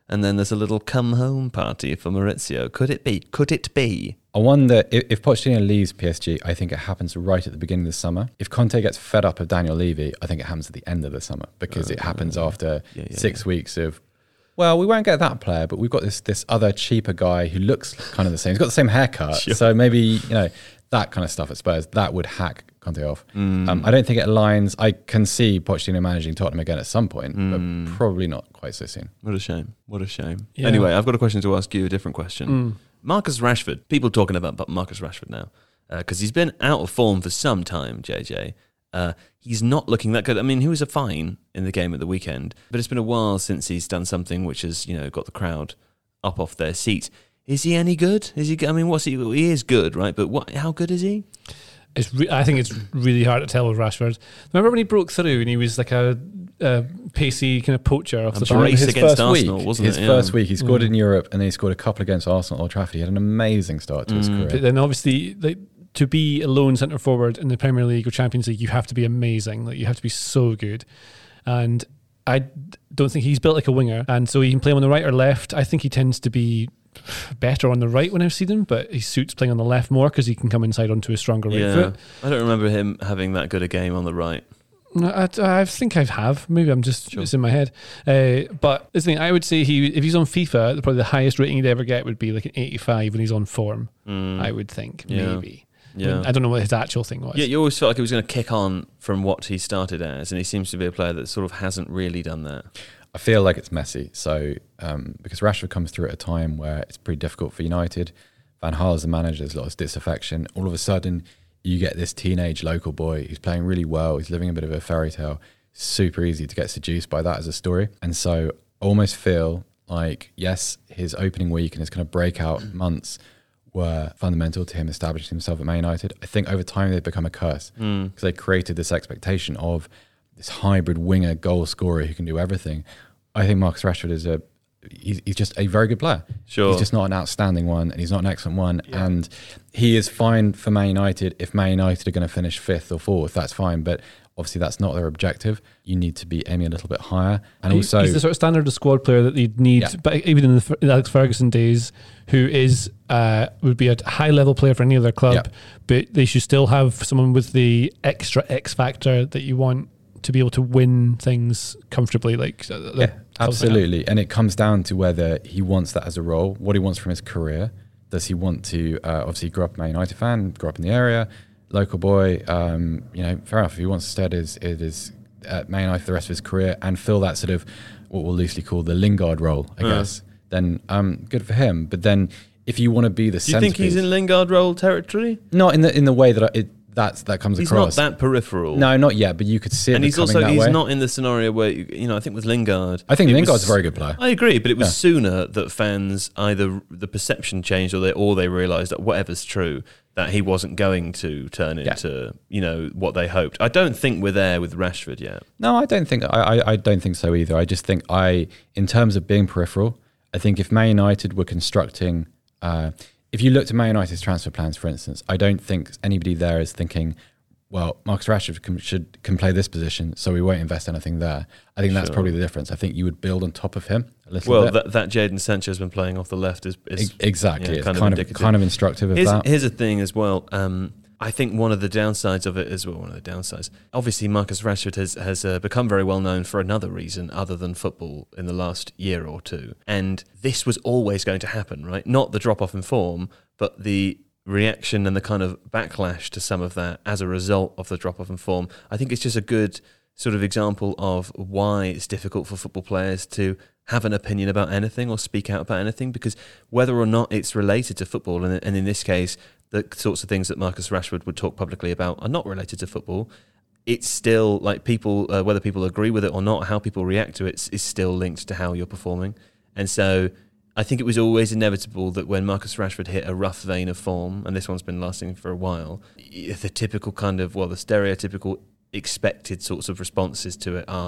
and then there's a little come home party for Maurizio. Could it be? Could it be? I wonder if, if Pochettino leaves P S G, I think it happens right at the beginning of the summer. If Conte gets fed up of Daniel Levy, I think it happens at the end of the summer because uh, it happens after yeah, yeah, six yeah. weeks of, well, we won't get that player, but we've got this this other cheaper guy who looks kind of the same. He's got the same haircut. Sure. So maybe, you know, that kind of stuff at Spurs, that would hack Conte off. Mm. Um, I don't think it aligns. I can see Pochettino managing Tottenham again at some point, mm. but probably not quite so soon. What a shame. What a shame. Yeah. Anyway, I've got a question to ask you, a different question. Mm. Marcus Rashford, people talking about Marcus Rashford now, because uh, he's been out of form for some time, J J. Uh, he's not looking that good. I mean, he was a fine in the game at the weekend, but it's been a while since he's done something which has, you know, got the crowd up off their seat. Is he any good? Is he? I mean, what's he? He is good, right? But what? How good is he? It's. Re- I think it's really hard to tell with Rashford. Remember when he broke through and he was like a, a pacey kind of poacher off a the back? His against first Arsenal, week, wasn't his it? Yeah. first week, he scored mm. in Europe, and then he scored a couple against Arsenal at Old Trafford. He had an amazing start to mm. his career. But then, obviously, like, to be a lone centre forward in the Premier League or Champions League, you have to be amazing. Like, you have to be so good, and I don't think he's built like a winger, and so you can play him on the right or left. I think he tends to be better on the right when I've seen him, but he suits playing on the left more because he can come inside onto a stronger right yeah. foot. I don't remember him having that good a game on the right. No, I, I think I have. Maybe I'm just sure. It's in my head. Uh, but this thing, I would say he if he's on FIFA, probably the highest rating he'd ever get would be like an eighty-five when he's on form. Mm. I would think yeah. maybe. Yeah. I, mean, I don't know what his actual thing was. Yeah, you always felt like he was going to kick on from what he started as, and he seems to be a player that sort of hasn't really done that. I feel like it's messy. So um, because Rashford comes through at a time where it's pretty difficult for United. Van Gaal as the manager, there's a lot of disaffection. All of a sudden, you get this teenage local boy who's playing really well. He's living a bit of a fairy tale. Super easy to get seduced by that as a story. And so I almost feel like, yes, his opening week and his kind of breakout months were fundamental to him establishing himself at Man United. I think over time they've become a curse because mm. they created this expectation of this hybrid winger goal scorer who can do everything. I think Marcus Rashford is a he's, he's just a very good player. Sure. He's just not an outstanding one, and he's not an excellent one. Yeah. And he is fine for Man United if Man United are going to finish fifth or fourth. That's fine, but obviously that's not their objective. You need to be aiming a little bit higher. And he, also, he's the sort of standard of squad player that you'd need, yeah. but even in the Alex Ferguson days, who is uh, would be a high level player for any other club, yeah. but they should still have someone with the extra X factor that you want to be able to win things comfortably. Like yeah, absolutely. And it comes down to whether he wants that as a role, what he wants from his career. Does he want to uh, obviously grow up a Man United fan, grow up in the area, local boy, um, you know, fair enough. If he wants to stay at his, at his at Man United for the rest of his career and fill that sort of what we'll loosely call the Lingard role, I uh. guess, then um, good for him. But then if you want to be the Do you think he's in Lingard role territory? Not in the in the way that I, it, That's that comes he's across. He's not that peripheral. No, not yet. But you could see it. And he's also that he's way. not in the scenario where you know. I think with Lingard, I think Lingard's was, a very good player. I agree, but it was yeah. sooner that fans either the perception changed or they or they realised that whatever's true that he wasn't going to turn into yeah. you know what they hoped. I don't think we're there with Rashford yet. No, I don't think I, I I don't think so either. I just think I in terms of being peripheral, I think if Man United were constructing. Uh, if you looked at Man United's transfer plans, for instance, I don't think anybody there is thinking, well, Marcus Rashford can, should can play this position, so we won't invest anything there. I think that's sure. probably the difference. I think you would build on top of him a little well, bit. Well, that, that Jadon Sancho has been playing off the left is, is exactly yeah, it's kind, kind of of kind of instructive of here's, that. Here's a thing as well. Um, I think one of the downsides of it is well, one of the downsides. Obviously, Marcus Rashford has has uh, become very well known for another reason other than football in the last year or two, and this was always going to happen, right? Not the drop off in form, but the reaction and the kind of backlash to some of that as a result of the drop off in form. I think it's just a good sort of example of why it's difficult for football players to have an opinion about anything or speak out about anything, because whether or not it's related to football, and, and in this case, the sorts of things that Marcus Rashford would talk publicly about are not related to football, it's still like people, uh, whether people agree with it or not, how people react to it is still linked to how you're performing. And so I think it was always inevitable that when Marcus Rashford hit a rough vein of form, and this one's been lasting for a while, the typical kind of, well, the stereotypical expected sorts of responses to it are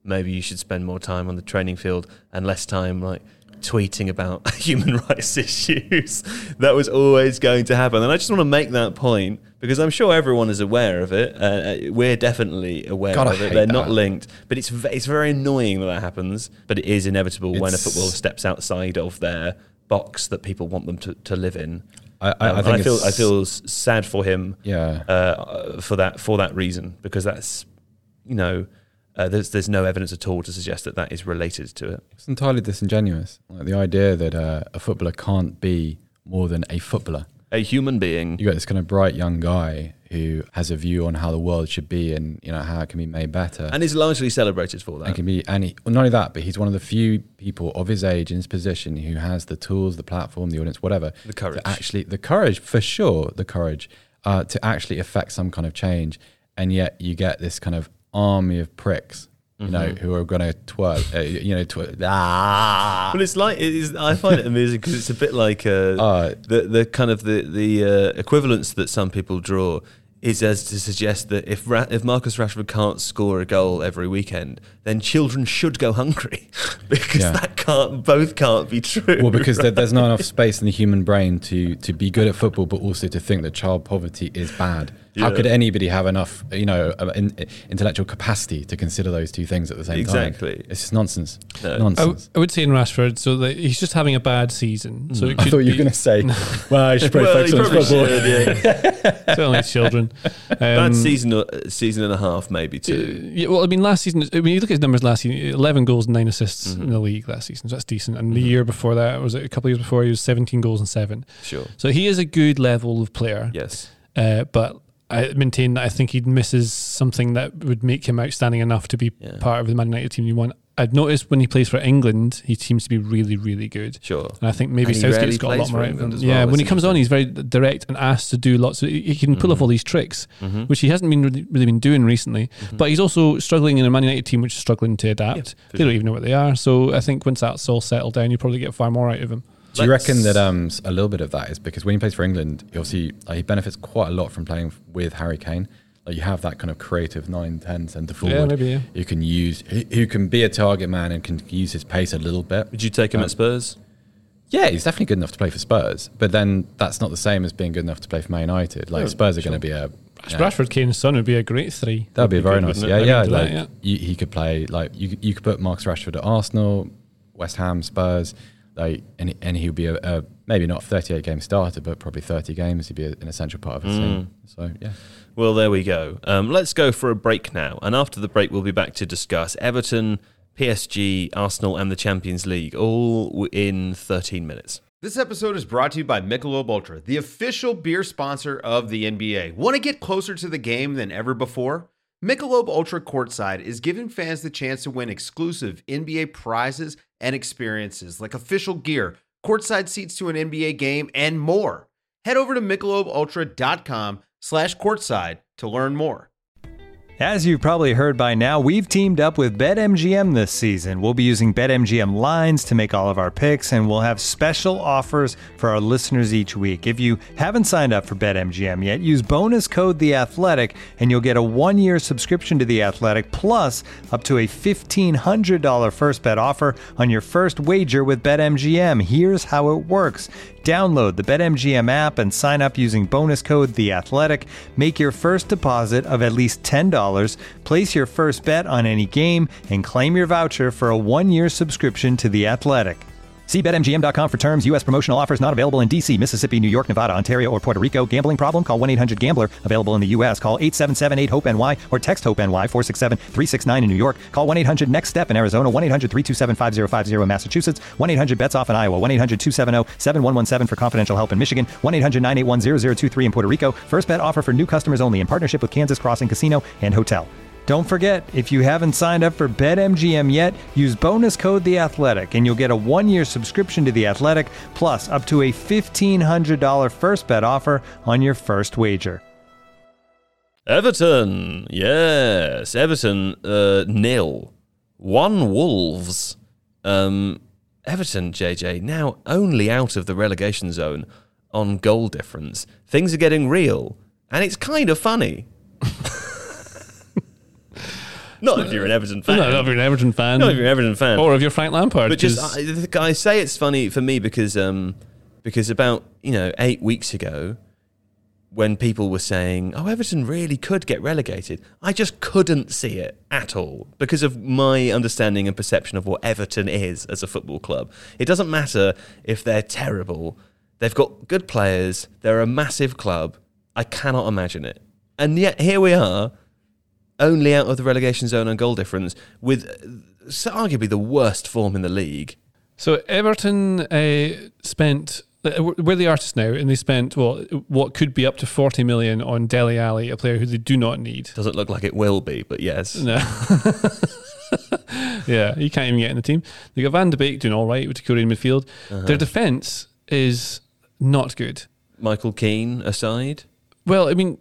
maybe you should spend more time on the training field and less time like tweeting about human rights issues. That was always going to happen. And I just want to make that point because I'm sure everyone is aware of it. Uh, we're definitely aware God, of I it. hate They're that. not linked. But it's v- it's very annoying that that happens. But it is inevitable when a It's- footballer steps outside of their box that people want them to, to live in. I, I, Um, I and think I feel it's- I feel s- sad for him. Yeah. Uh, for that for that reason because that's you know uh, there's there's no evidence at all to suggest that that is related to it. It's entirely disingenuous. Like the idea that uh, a footballer can't be more than a footballer. A human being. You got this kind of bright young guy who has a view on how the world should be and you know how it can be made better. And is largely celebrated for that. And can be, and he, well, not only that, but he's one of the few people of his age in his position who has the tools, the platform, the audience, whatever, The courage. to actually the courage for sure, the courage uh, to actually affect some kind of change. And yet you get this kind of army of pricks, you know, Mm-hmm. who are going to twirl, uh, you know, twirl. Ah. Well, it's like it is, I find it amusing because it's a bit like uh, Uh, the the kind of the the uh, equivalence that some people draw is as to suggest that if Ra- if Marcus Rashford can't score a goal every weekend, then children should go hungry because Yeah. that can't both can't be true. Well, because there, right? there's not enough space in the human brain to to be good at football, but also to think that child poverty is bad. How Yeah. could anybody have enough, you know, uh, in, intellectual capacity to consider those two things at the same Exactly. time? It's just nonsense. No. I, Nonsense. I would say in Rashford, so that he's just having a bad season. So it I could thought you were be- going to say, well, I should probably Well, focus he on probably football. should, yeah. certainly children. Um, Bad season, uh, season and a half, maybe two. Yeah, well, I mean, last season, I mean, you look at his numbers last season, eleven goals and nine assists Mm-hmm. in the league last season. So that's decent. And the year before that, was it a couple of years before, he was seventeen goals and seven. Sure. So he is a good level of player. Yes. Uh, but I maintain that I think he misses something that would make him outstanding enough to be Yeah. part of the Man United team you want. I've noticed when he plays for England, he seems to be really, really good. Sure. And I think maybe And he rarely Southgate's got a plays lot more for out of him. England as Yeah, well, when he it's comes on, interesting. he's very direct and asked to do lots. Of, he he can pull off all these tricks, Mm-hmm. which he hasn't been really, really been doing recently. But he's also struggling in a Man United team which is struggling to adapt. for they don't sure. even know what they are. So I think once that's all settled down, you probably get far more out of him. Do you Let's- reckon that um, a little bit of that is because when he plays for England, he obviously like, he benefits quite a lot from playing with Harry Kane. Like you have that kind of creative nine ten centre forward maybe, yeah. who can use who, who can be a target man and can use his pace a little bit. Would you take him Um, at Spurs? Yeah, he's definitely good enough to play for Spurs, but then that's not the same as being good enough to play for Man United. Like Oh, Spurs are going to be a yeah, Rashford, Kane's son would be a great three. that would be be very good, nice. wouldn't Yeah, it? yeah. I can do Like that, You, he could play like you. You could put Marcus Rashford at Arsenal, West Ham, Spurs, like and and he would be a, a maybe not thirty-eight game starter, but probably thirty games. He'd be a, an essential part of his Mm. team. So yeah. Well, there we go. Um, let's go for a break now. And after the break, we'll be back to discuss Everton, P S G, Arsenal, and the Champions League, all in thirteen minutes. This episode is brought to you by Michelob Ultra, the official beer sponsor of the N B A. Want to get closer to the game than ever before? Michelob Ultra Courtside is giving fans the chance to win exclusive N B A prizes and experiences like official gear, courtside seats to an N B A game, and more. Head over to michelob ultra dot com slash courtside to learn more. As you've probably heard by now, we've teamed up with BetMGM this season. We'll be using BetMGM lines to make all of our picks, and we'll have special offers for our listeners each week. If you haven't signed up for BetMGM yet, use bonus code The Athletic, and you'll get a one-year subscription to The Athletic, plus up to a fifteen hundred dollars first bet offer on your first wager with BetMGM. Here's how it works. Download the BetMGM app and sign up using bonus code The Athletic. Make your first deposit of at least ten dollars. Place your first bet on any game and claim your voucher for a one-year subscription to The Athletic. See Bet M G M dot com for terms. U S promotional offers not available in D C, Mississippi, New York, Nevada, Ontario, or Puerto Rico. Gambling problem? Call one eight hundred gambler. Available in the U S. Call eight seven seven eight hope N Y or text HOPE-NY four six seven three six nine in New York. Call one eight hundred next step in Arizona. one eight hundred three two seven five zero five zero in Massachusetts. one eight hundred bets off in Iowa. one eight hundred two seven zero seven one one seven for confidential help in Michigan. one eight hundred nine eight one zero zero two three in Puerto Rico. First bet offer for new customers only in partnership with Kansas Crossing Casino and Hotel. Don't forget, if you haven't signed up for BetMGM yet, use bonus code The Athletic, and you'll get a one-year subscription to The Athletic, plus up to a fifteen hundred dollars first bet offer on your first wager. Everton, yes, Everton uh, nil, one Wolves. Um, Everton, J J, now only out of the relegation zone on goal difference. Things are getting real, and it's kind of funny. Not if you're an Everton fan. No, not if you're an Everton fan. Not if you're an Everton fan. Or if you're Frank Lampard. But just, 'cause- I, I say it's funny for me because um, because about, you know, eight weeks ago, when people were saying, oh, Everton really could get relegated, I just couldn't see it at all because of my understanding and perception of what Everton is as a football club. It doesn't matter if they're terrible. They've got good players. They're a massive club. I cannot imagine it. And yet here we are, only out of the relegation zone on goal difference, with uh, so arguably the worst form in the league. So Everton uh, spent, uh, we're the artists now, and they spent well, what could be up to forty million on Dele Alli, a player who they do not need. Doesn't look like it will be, but yes. No. Yeah, he can't even get in the team. They got Van de Beek doing all right with Takuri in midfield. Uh-huh. Their defence is not good. Michael Keane aside. Well, I mean,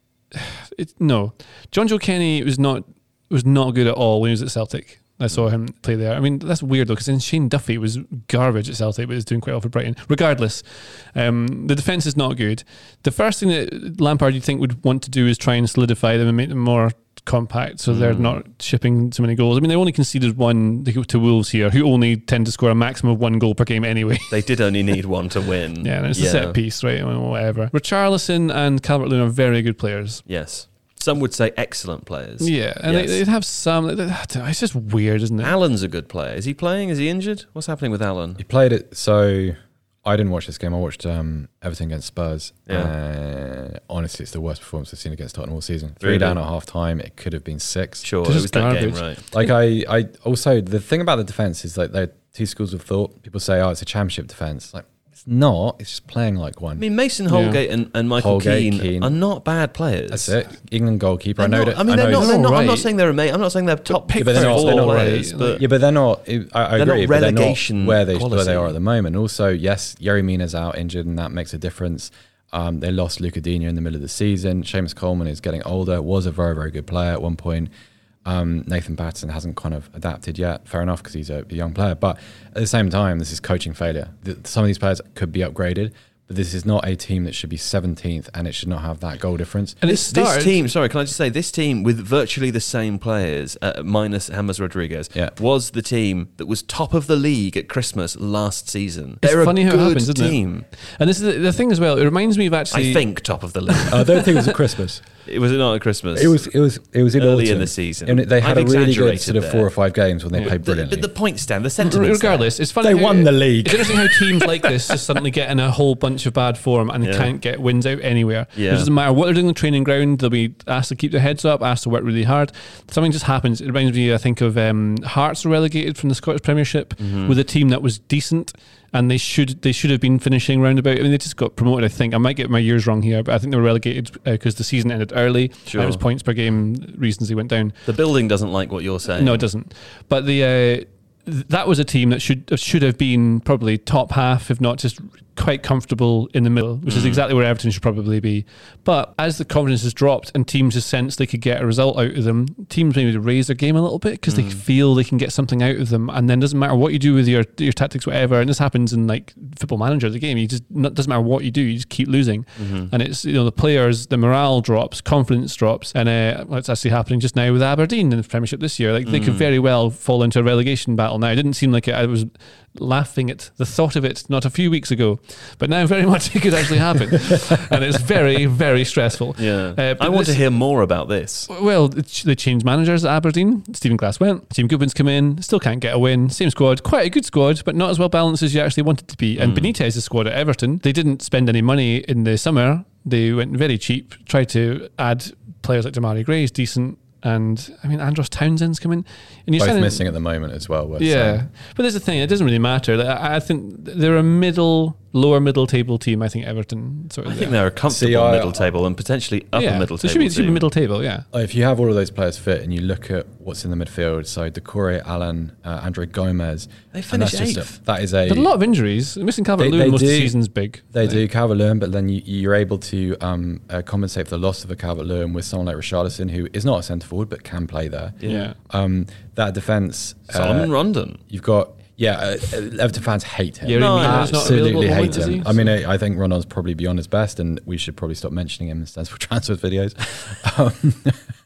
it, no. John Joe Kenny was not was not good at all when he was at Celtic. I saw him play there. I mean, that's weird though, because then Shane Duffy was garbage at Celtic, but he's doing quite well for Brighton. Regardless, um, the defence is not good. The first thing that Lampard you'd think would want to do is try and solidify them and make them more compact, so mm. they're not shipping so many goals. I mean, they only conceded one to Wolves here, who only tend to score a maximum of one goal per game anyway. They did only need one to win. Yeah, and it's yeah. a set piece, right? I mean, whatever. Richarlison and Calvert-Lewin are very good players. Yes. Some would say excellent players. Yeah, and yes. they, they'd have some. It's just weird, isn't it? Alan's a good player. Is he playing? Is he injured? What's happening with Alan? He played it. So I didn't watch this game. I watched um, Everton against Spurs. Yeah. Uh, honestly, it's the worst performance I've seen against Tottenham all season. Three Really? down at half time. It could have been six. Sure, This it is was that game, garbage. right? Like I, I also the thing about the defense is like there are two schools of thought. People say, "Oh, it's a championship defense." Like it's not. It's just playing like one. I mean, Mason Holgate and, and Michael Holgate, Keane, Keane. are not bad players. That's it. England goalkeeper. They're I know not, that. I mean, I they're know not, they're all not, I'm right. not saying they're amazing. I'm not saying they're top pick pick Yeah, but they're not- four they're not players, right. but Yeah, but they're not. I, I They're agree. not but relegation they're not where they where quality. they are at the moment. Also, yes, Yerry Mina's out injured, and that makes a difference. Um, they lost Luca Digne in the middle of the season. Seamus Coleman is getting older. Was a very very good player at one point. Um, Nathan Patterson hasn't kind of adapted yet. Fair enough, because he's a, a young player. But at the same time, this is coaching failure. The, some of these players could be upgraded, but this is not a team that should be seventeenth, and it should not have that goal difference. And it this, this started- team, sorry, can I just say, this team with virtually the same players, uh, minus James Rodriguez, Yeah. was the team that was top of the league at Christmas last season. It's They're funny a how it good happens, isn't it? team. And this is the, the thing as well. It reminds me of actually. I think top of the league. I don't think it was at Christmas. It was not at Christmas. It was. It was. It was in Early in autumn. the season. And they had I've a really good exaggerated sort of there. four or five games when they played The- brilliantly. But the point stand, the sentiment. Regardless, it's funny. They how- won the league. It's interesting how teams like this just suddenly get in a whole bunch of bad form and they Yeah. can't get wins out anywhere. Yeah. It doesn't matter what they're doing on the training ground. They'll be asked to keep their heads up, asked to work really hard. Something just happens. It reminds me, I think, of um, Hearts were relegated from the Scottish Premiership Mm-hmm. with a team that was decent. And they should they should have been finishing roundabout. I mean, they just got promoted. I think I might get my years wrong here, but I think they were relegated because the season ended early. Sure. That was points per game reasons they went down. The building doesn't like what you're saying. No, it doesn't. But the uh, th- that was a team that should should have been probably top half, if not just quite comfortable in the middle, which is exactly where Everton should probably be. But as the confidence has dropped and teams have sensed they could get a result out of them, teams maybe raise their game a little bit because they feel they can get something out of them. And then it doesn't matter what you do with your your tactics, whatever. And this happens in like Football Manager, the game. You just it doesn't matter what you do, you just keep losing. And it's, you know, the players, the morale drops, confidence drops, and uh, well, it's actually happening just now with Aberdeen in the Premiership this year. Like they could very well fall into a relegation battle now. It didn't seem like it. I was laughing at the thought of it not a few weeks ago, but now very much it could actually happen, and it's very very stressful. Yeah. Uh, but I want this- to hear more about this. Well, it's- they changed managers at Aberdeen. Stephen Glass went. Jim Goodwin's come in. Still can't get a win. Same squad. Quite a good squad, but not as well balanced as you actually wanted to be. And Benitez's squad at Everton, they didn't spend any money in the summer. They went very cheap. Tried to add players like Damari Gray, is decent. And I mean, Andros Townsend's coming. And you're Both saying missing at the moment as well. worth yeah, saying. but there's the thing. It doesn't really matter. I I think they're a middle, lower middle table team. I think Everton. Sort of I think they're a comfortable See, I- middle table and potentially upper yeah. middle They table. should be, should be team. middle table. Yeah. If you have all of those players fit and you look at what's in the midfield, so Decore, Allen, uh, Andre Gomez, They and finished that's just eighth. A, that is a But a lot of injuries. Missing They- Calvert-Lewin they most of the do- season's big. They do Calvert-Lewin, but then you, you're able to um, uh, compensate for the loss of a Calvert-Lewin with someone like Richarlison, who is not a centre forward but can play there. Yeah. Um, that defence, Solomon uh, Rondon. you've got yeah. Uh, uh, Everton fans hate him. Yerry No, Mina's not available Absolutely at the hate moment, is him. he? I mean, I, I think Rondon's probably beyond his best, and we should probably stop mentioning him in sensible transfers videos. um,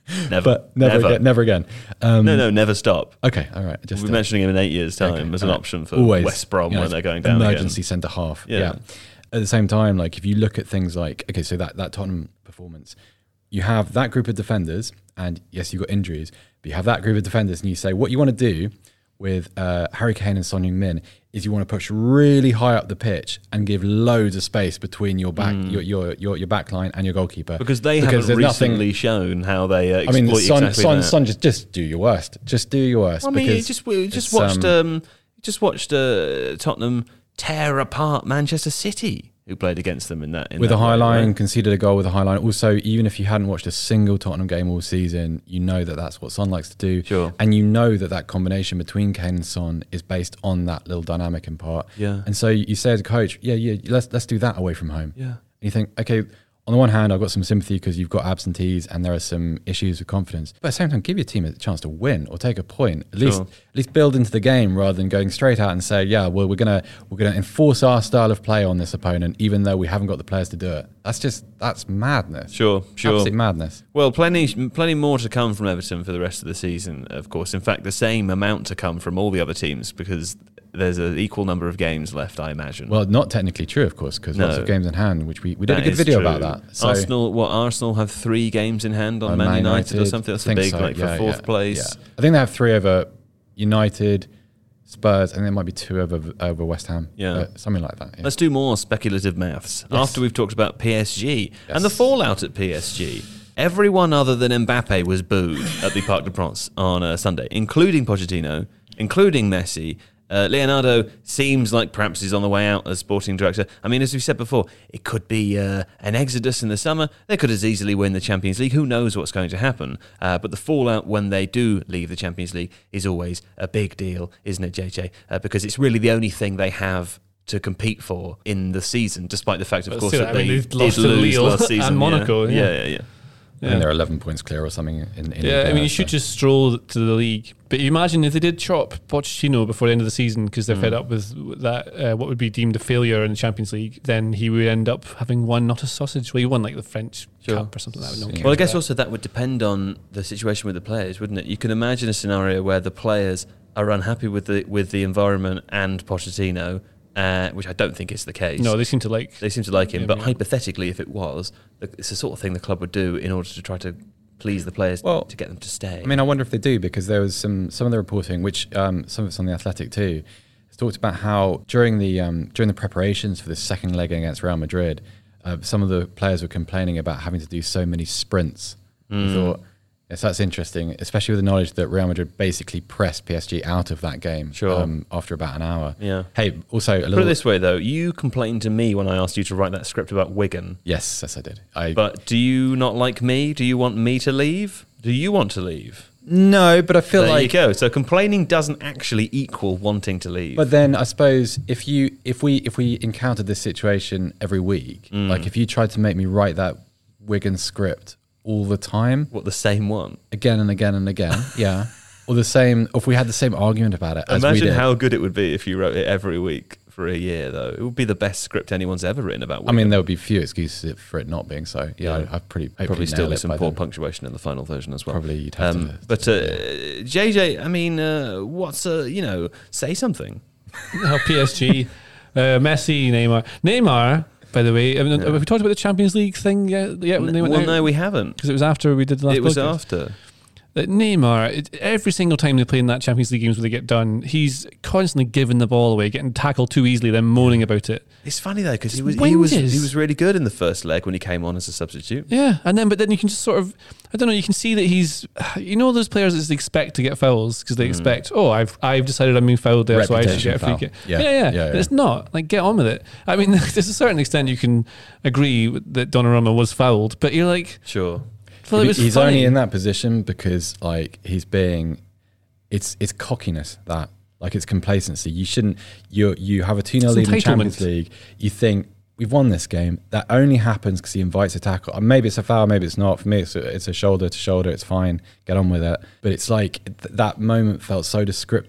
Never. But never, Never. again. Never again. Um, No, no, never stop. Okay, all right. Just We're uh, mentioning him in eight years' time okay, as an all right. option for Always, West Brom you know, when they're going down emergency again. centre half. Yeah. Yeah. At the same time, like if you look at things like okay, so that that Tottenham performance, you have that group of defenders, and yes, you've got injuries, but you have that group of defenders, and you say what you want to do with uh, Harry Kane and Son Heung-min is you want to push really high up the pitch and give loads of space between your back, Mm. your, your your your back line and your goalkeeper Because they Because haven't there's recently nothing- shown how they uh, I exploit mean, Son, exactly Son, that. Son, just just do your worst. Just do your worst. I mean, you because just we just it's, watched um, um, just watched uh, Tottenham tear apart Manchester City, who played against them in that in with that a high way, line, right? conceded a goal with a high line. Also, even if you hadn't watched a single Tottenham game all season, you know that that's what Son likes to do. Sure. And you know that that combination between Kane and Son is based on that little dynamic in part. Yeah. And so you say as a coach, yeah, yeah, let's let's do that away from home. Yeah. And you think, okay, on the one hand, I've got some sympathy because you've got absentees and there are some issues with confidence. But at the same time, give your team a chance to win or take a point. At least, Sure. at least build into the game rather than going straight out and say, yeah, well, we're gonna we're gonna enforce our style of play on this opponent, even though we haven't got the players to do it. That's just that's madness. Sure, sure. Absolute madness. Well, plenty, plenty more to come from Everton for the rest of the season, of course. In fact, the same amount to come from all the other teams because there's an equal number of games left, I imagine. Well, not technically true, of course, because No. lots of games in hand, which we, we did That a good is video true. about that. So, Arsenal, what Arsenal have three games in hand on uh, Man United, or something. I That's a think big, so, like yeah, for fourth yeah, place. yeah. I think they have three over United, Spurs, and there might be two over over West Ham. Yeah. Uh, something like that. Yeah. Let's do more speculative maths. Yes. After we've talked about P S G Yes. and the fallout at P S G, everyone other than Mbappe was booed at the Parc des Princes on uh, Sunday, including Pochettino, including Messi. Uh, Leonardo seems like perhaps he's on the way out as sporting director. I mean, as we said before, it could be uh, an exodus in the summer. They could as easily win the Champions League. Who knows what's going to happen? Uh, but the fallout when they do leave the Champions League is always a big deal, isn't it, J J? Uh, because it's really the only thing they have to compete for in the season, despite the fact, of But course, still, that I mean, they they've lost did to lose Lille last season. and Monaco, Yeah, yeah. yeah, yeah. yeah. I think they're eleven points clear or something. In, in Yeah, Liga, I mean, you so- should just stroll to the league. But you imagine if they did chop Pochettino before the end of the season because they're Mm. fed up with that, uh, what would be deemed a failure in the Champions League, then he would end up having won not a sausage. Well, he won like the French Sure. Cup or something like that. No one Yeah. cares Well, I about guess that. also that would depend on the situation with the players, wouldn't it? You can imagine a scenario where the players are unhappy with the with the environment and Pochettino, uh, which I don't think is the case. No, they seem to like. They seem to like him, Yeah, but yeah. hypothetically, if it was, it's the sort of thing the club would do in order to try to please the players Well, to get them to stay. I mean, I wonder if they do because there was some some of the reporting, which um, some of it's on the Athletic too, has talked about how during the um, during the preparations for this second leg against Real Madrid, uh, some of the players were complaining about having to do so many sprints. Mm. I thought, yes, that's interesting, especially with the knowledge that Real Madrid basically pressed P S G out of that game Sure. um, after about an hour. Yeah. Hey, also a Put little. it this way, though, you complained to me when I asked you to write that script about Wigan. Yes, yes, I did. I But do you not like me? Do you want me to leave? Do you want to leave? no, but I feel There like you go. So complaining doesn't actually equal wanting to leave. But then I suppose if you if we if we encountered this situation every week, Mm. like if you tried to make me write that Wigan script all the time, what, the same one? again and again and again, yeah, or the same, if we had the same argument about it as we Imagine did. how good it would be if you wrote it every week for a year, though. It would be the best script anyone's ever written about I Wigan. mean, there would be few excuses for it not being so. Yeah, Yeah. I, I've pretty hopefully Probably still nailed be it some by poor then. punctuation in the final version as well. Probably you'd have Um, to. But uh, J J, I mean, uh, what's uh, you know, say something. Oh, P S G, uh, Messi, Neymar. Neymar, by the way, I mean, have we talked about the Champions League thing yet? Yeah, when they went well, out? no, we haven't. Because it was after we did the last It was podcast. after. Uh, Neymar, it, every single time they play in that Champions League games where they get done, he's constantly giving the ball away, getting tackled too easily, then moaning about it. It's funny though because he was It's he was whinges. he was really good in the first leg when he came on as a substitute. Yeah, and then but then you can just sort of, I don't know, you can see that he's, you know, those players that just expect to get fouls because they Mm. expect, oh, I've I've decided I'm being fouled there, so I should Reputation get a free foul. kick. Yeah. Yeah, yeah, Yeah, But yeah. it's not. Like, get on with it. I mean, there's a certain extent you can agree that Donnarumma was fouled, but you're like, Sure. well, it was he's funny. only in that position because like he's being, it's it's cockiness that like it's complacency. You shouldn't. You you have a two nil It's lead in the entitlement. Champions League. You think we've won this game. That only happens because he invites a tackle. And maybe it's a foul, maybe it's not. For me, it's a, it's a shoulder to shoulder. It's fine. Get on with it. But it's like th- that moment felt so descriptive of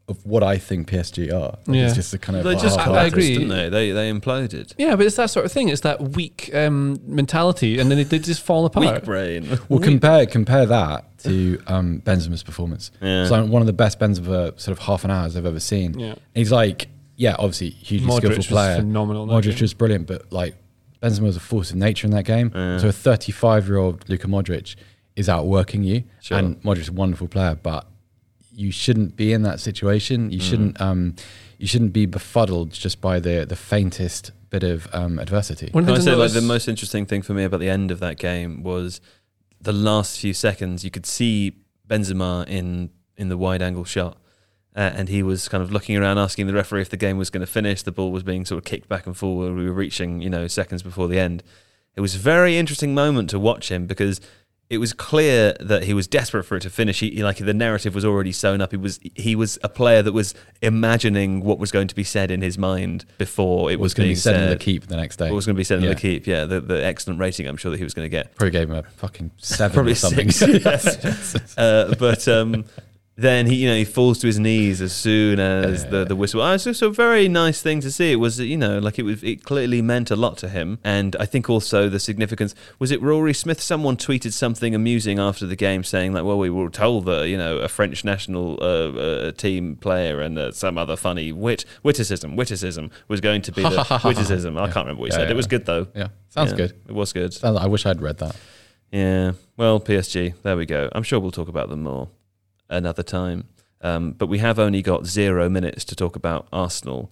of what I think P S G are. Like, Yeah. It's just a kind of. They just oh, I collapsed, agree. didn't they? They they imploded. Yeah, but it's that sort of thing. It's that weak um, mentality, and then they, they just fall apart. Weak brain. Well, compare compare that to um, Benzema's performance. Yeah. It's like one of the best Benzema sort of half an hours I've ever seen. Yeah. And he's like, yeah, obviously hugely Modric skillful was player. phenomenal in that Modric game. was brilliant, but like Benzema was a force of nature in that game. So a thirty-five-year-old Luka Modric is outworking you, Sure. and Modric's a wonderful player, but you shouldn't be in that situation. You shouldn't um, you shouldn't be befuddled just by the the faintest bit of um, adversity. One Can I thing say, to like, the notice- most interesting thing for me about the end of that game was the last few seconds. You could see Benzema in in the wide angle shot, uh, and he was kind of looking around, asking the referee if the game was going to finish. The ball was being sort of kicked back and forward. We were reaching, you know, seconds before the end. It was a very interesting moment to watch him because it was clear that he was desperate for it to finish. He, like the narrative was already sewn up. He was he was a player that was imagining what was going to be said in his mind before it was was going to being be said in the said. keep the next day. What was going to be said in Yeah. the keep? Yeah, the, the excellent rating I'm sure that he was going to get. Probably gave him a fucking seven Probably or something. six. Yes. uh, but um, then he, you know, he falls to his knees as soon as Yeah. the, the whistle. Oh, it's just a very nice thing to see. It was, you know, like it was. It clearly meant a lot to him, and I think also the significance was it. Rory Smith. Someone tweeted something amusing after the game, saying like, "Well, we were told that you know a French national uh, uh, team player and uh, some other funny wit witticism witticism was going to be the witticism." I can't remember what he Yeah, said. yeah. It was good though. Yeah, sounds Yeah, good. It was good. Sounds- I wish I'd read that. Yeah. Well, P S G. There we go. I'm sure we'll talk about them more another time. Um, but we have only got zero minutes to talk about Arsenal,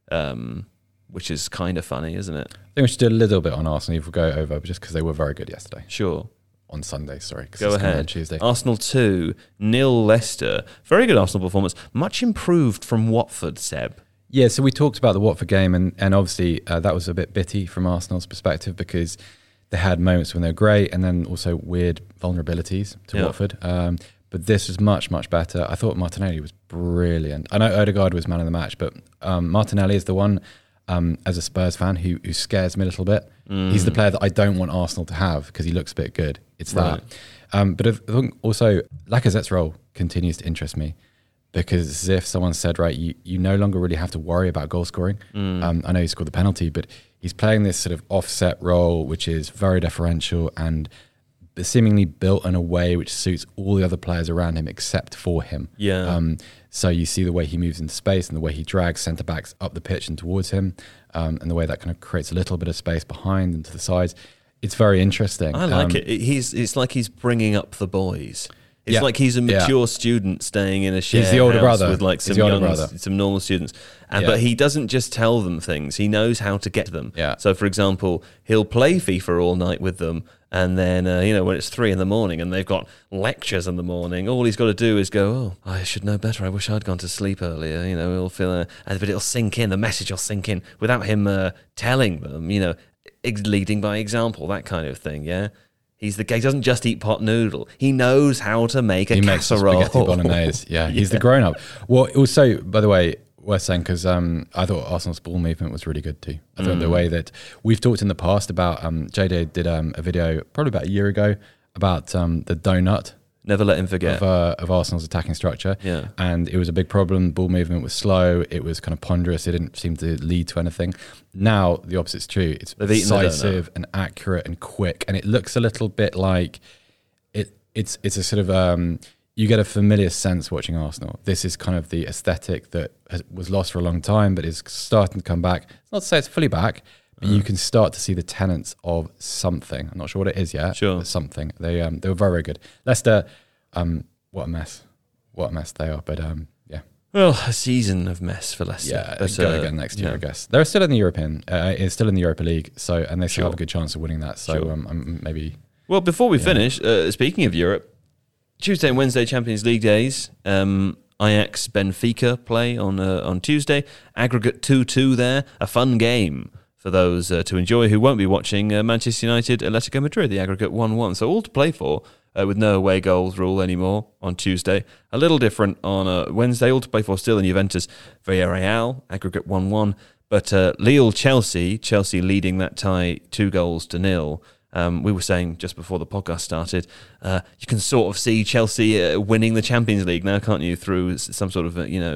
um, which is kind of funny, isn't it? I think we should do a little bit on Arsenal if we go over, just because they were very good yesterday. Sure. On Sunday, sorry. 'cause Go it's coming on ahead. Tuesday. Arsenal two, nil Leicester. Very good Arsenal performance. Much improved from Watford, Seb. Yeah, so we talked about the Watford game, and, and obviously uh, that was a bit bitty from Arsenal's perspective because they had moments when they were great and then also weird vulnerabilities to Yeah. Watford. Um, but this was much, much better. I thought Martinelli was brilliant. I know Odegaard was man of the match, but um, Martinelli is the one, um, as a Spurs fan, who, who scares me a little bit. Mm. He's the player that I don't want Arsenal to have because he looks a bit good. It's Right. that. Um, but I think also Lacazette's role continues to interest me. Because as if someone said, right, you, you no longer really have to worry about goal scoring. Mm. Um, I know he scored the penalty, but he's playing this sort of offset role, which is very deferential and seemingly built in a way which suits all the other players around him except for him. Yeah. Um, so you see the way he moves into space and the way he drags centre backs up the pitch and towards him, um, and the way that kind of creates a little bit of space behind and to the sides. It's very interesting. I like Um, it. He's. It's like he's bringing up the boys. It's Yeah. like he's a Yeah. mature student staying in a shared the older house brother. with like He's some the older young, brother. some normal students. And Yeah. but he doesn't just tell them things. He knows how to get to them. Yeah. So for example, he'll play FIFA all night with them, and then uh, you know when it's three in the morning and they've got lectures in the morning, all he's got to do is go, "Oh, I should know better. I wish I'd gone to sleep earlier." You know, he'll feel, uh, but it'll sink in. The message will sink in without him uh, telling them. You know, ex- leading by example, that kind of thing. Yeah. He's the guy. He doesn't just eat pot noodle. He knows how to make a he makes a casserole. spaghetti bolognese. Yeah, he's the grown up. Well, also, by the way, worth saying because um, I thought Arsenal's ball movement was really good too. I thought the way that we've talked in the past about um, J J did um, a video probably about a year ago about um, the donut Never let him forget. of, uh, of Arsenal's attacking structure. Yeah. And it was a big problem. Ball movement was slow. It was kind of ponderous. It didn't seem to lead to anything. Now the opposite's true. It's They've eaten the donut. decisive and accurate and quick, and it looks a little bit like it. It's it's a sort of um, you get a familiar sense watching Arsenal. This is kind of the aesthetic that has, was lost for a long time, but is starting to come back. It's not to say it's fully back, but Mm. you can start to see the tenets of something. I'm not sure what it is yet. Sure. but something. They um, they were very very good. Leicester, um, what a mess, what a mess they are. But um, yeah. Well, a season of mess for Leicester. Yeah, But, go uh, again next year, yeah. I guess. They're still in the European, uh, it's still in the Europa League, so and they still Sure. have a good chance of winning that. So Sure. um, um, maybe Well, before we finish, uh, speaking of Europe, Tuesday and Wednesday Champions League days. Um, Ajax Benfica play on uh, on Tuesday. Aggregate two two there. A fun game for those uh, to enjoy who won't be watching. Uh, Manchester United, Atletico Madrid, the aggregate one one. So all to play for uh, with no away goals rule anymore on Tuesday. A little different on uh, Wednesday. All to play for still in Juventus, Villarreal, aggregate one one. But uh, Lille-Chelsea, Chelsea leading that tie two goals to nil. Um, we were saying just before the podcast started, uh, you can sort of see Chelsea uh, winning the Champions League now, can't you? Through s- some sort of uh, you know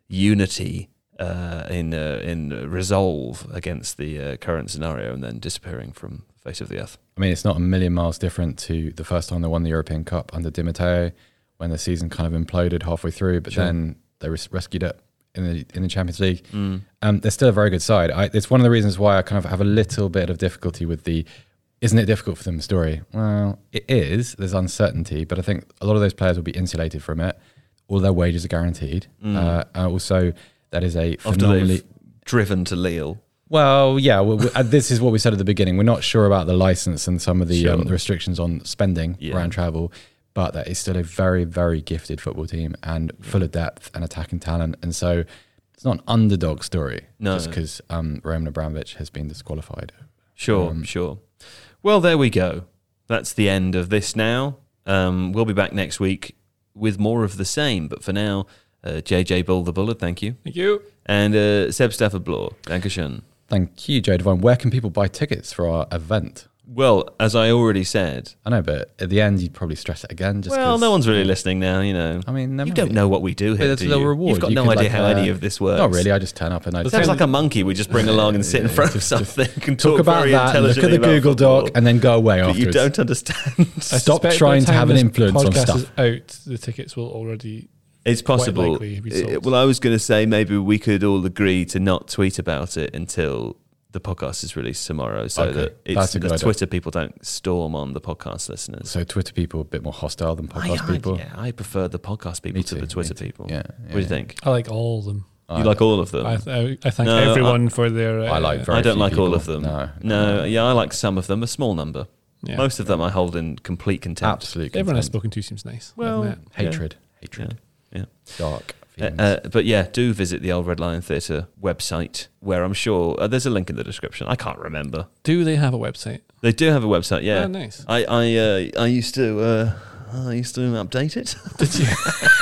unity uh, in uh, in resolve against the uh, current scenario, and then disappearing from the face of the earth. I mean, it's not a million miles different to the first time they won the European Cup under Di Matteo, when the season kind of imploded halfway through, but Sure. then they res- rescued it in the in the Champions League. Mm. Um, they're still a very good side. I, it's one of the reasons why I kind of have a little bit of difficulty with the isn't it difficult for them story. Well, it is. There's uncertainty, but I think a lot of those players will be insulated from it. All their wages are guaranteed. Mm. Uh, and also, that is a After phenomenally... they've driven to Lille. Well, yeah, well, we, uh, this is what we said at the beginning. We're not sure about the license and some of the, Sure. um, the restrictions on spending Yeah. around travel, but that is still a very, very gifted football team and full of depth and attacking talent. And so it's not an underdog story No. just because um, Roman Abramovich has been disqualified. Sure, Um, sure. Well, there we go. That's the end of this now. Um, we'll be back next week with more of the same. But for now, uh, J J Bull the Bullet, thank you. Thank you. And uh, Seb Stafford Bloor, Dankeschön. Thank you, Joe Devine. Where can people buy tickets for our event? Well, as I already said, I know, but at the end, you'd probably stress it again. Just well, 'cause- no one's really listening now, you know. I mean, there you might don't be. know what we do But here, it's do a little you? reward. You've got You no could, idea like, how uh, any of this works. Not really. I just turn up and I It sounds like a monkey we just bring along and sit in front of Just- something and talk, talk about very that, look at intelligently the about Google football, Doc, and then go away but afterwards. you don't understand. I Stop suspect trying by the to time have an this influence on podcast stuff. is out, the tickets will already. It's quite possible. likely be Uh, sold. Well, I was going to say maybe we could all agree to not tweet about it until the podcast is released tomorrow, so Okay, that it's, that's a good the idea. Twitter people don't storm on the podcast listeners. So Twitter people are a bit more hostile than podcast I, I, people. Yeah, I prefer the podcast people Me to too, the Twitter me too. people. Yeah, what yeah, do you yeah. think? I like all of them. You like all of them? I, I, I thank No, everyone I- for their. Uh, I like very I don't few like all people. of them. No, no, yeah, I like some of them, a small number. Yeah. Most of them I hold in complete contempt. Absolutely. Everyone I've contempt. spoken to seems nice. Well, I've met. Hatred. Hatred. Yeah. Dark. Uh, feelings. uh, but yeah, do visit the Old Red Lion Theatre website, where I'm sure uh, there's a link in the description. I can't remember. Do they have a website? They do have a website. Yeah, Oh, nice. I I uh, I used to uh, I used to update it. Did you?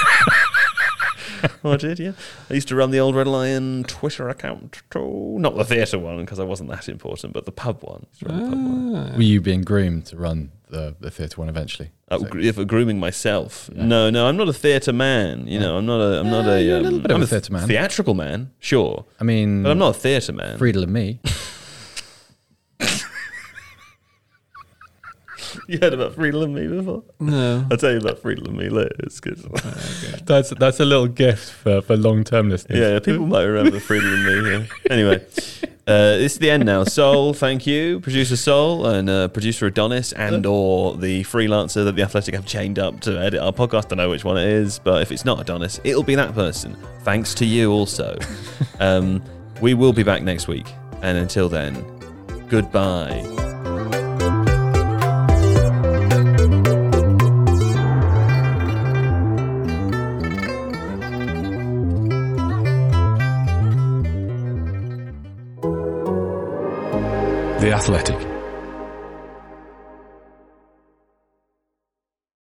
Oh, I did, yeah. I used to run the Old Red Lion Twitter account too. Not the theatre one, because I wasn't that important, but the pub one. I used to run the pub one. Were you being groomed to run the, the theatre one eventually? Uh, So- gr- if grooming myself, no, no, I'm not a theatre man. You know, I'm not a, I'm not Yeah, a, you're a um, little bit of I'm a theatre man. theatrical man, sure, I mean, but I'm not a theatre man. Friedel and me. You heard about Friedel and me before? No. I'll tell you about Friedel and me later. It's good. that's that's a little gift for, for long term listeners. Yeah, people might remember Friedel and me. Yeah. Anyway, uh, it's the end now. Sol, thank you, producer Sol, and uh, producer Adonis, and or the freelancer that the Athletic have chained up to edit our podcast. I don't know which one it is, but if it's not Adonis, it'll be that person. Thanks to you also. um, we will be back next week, and until then, goodbye. The Athletic.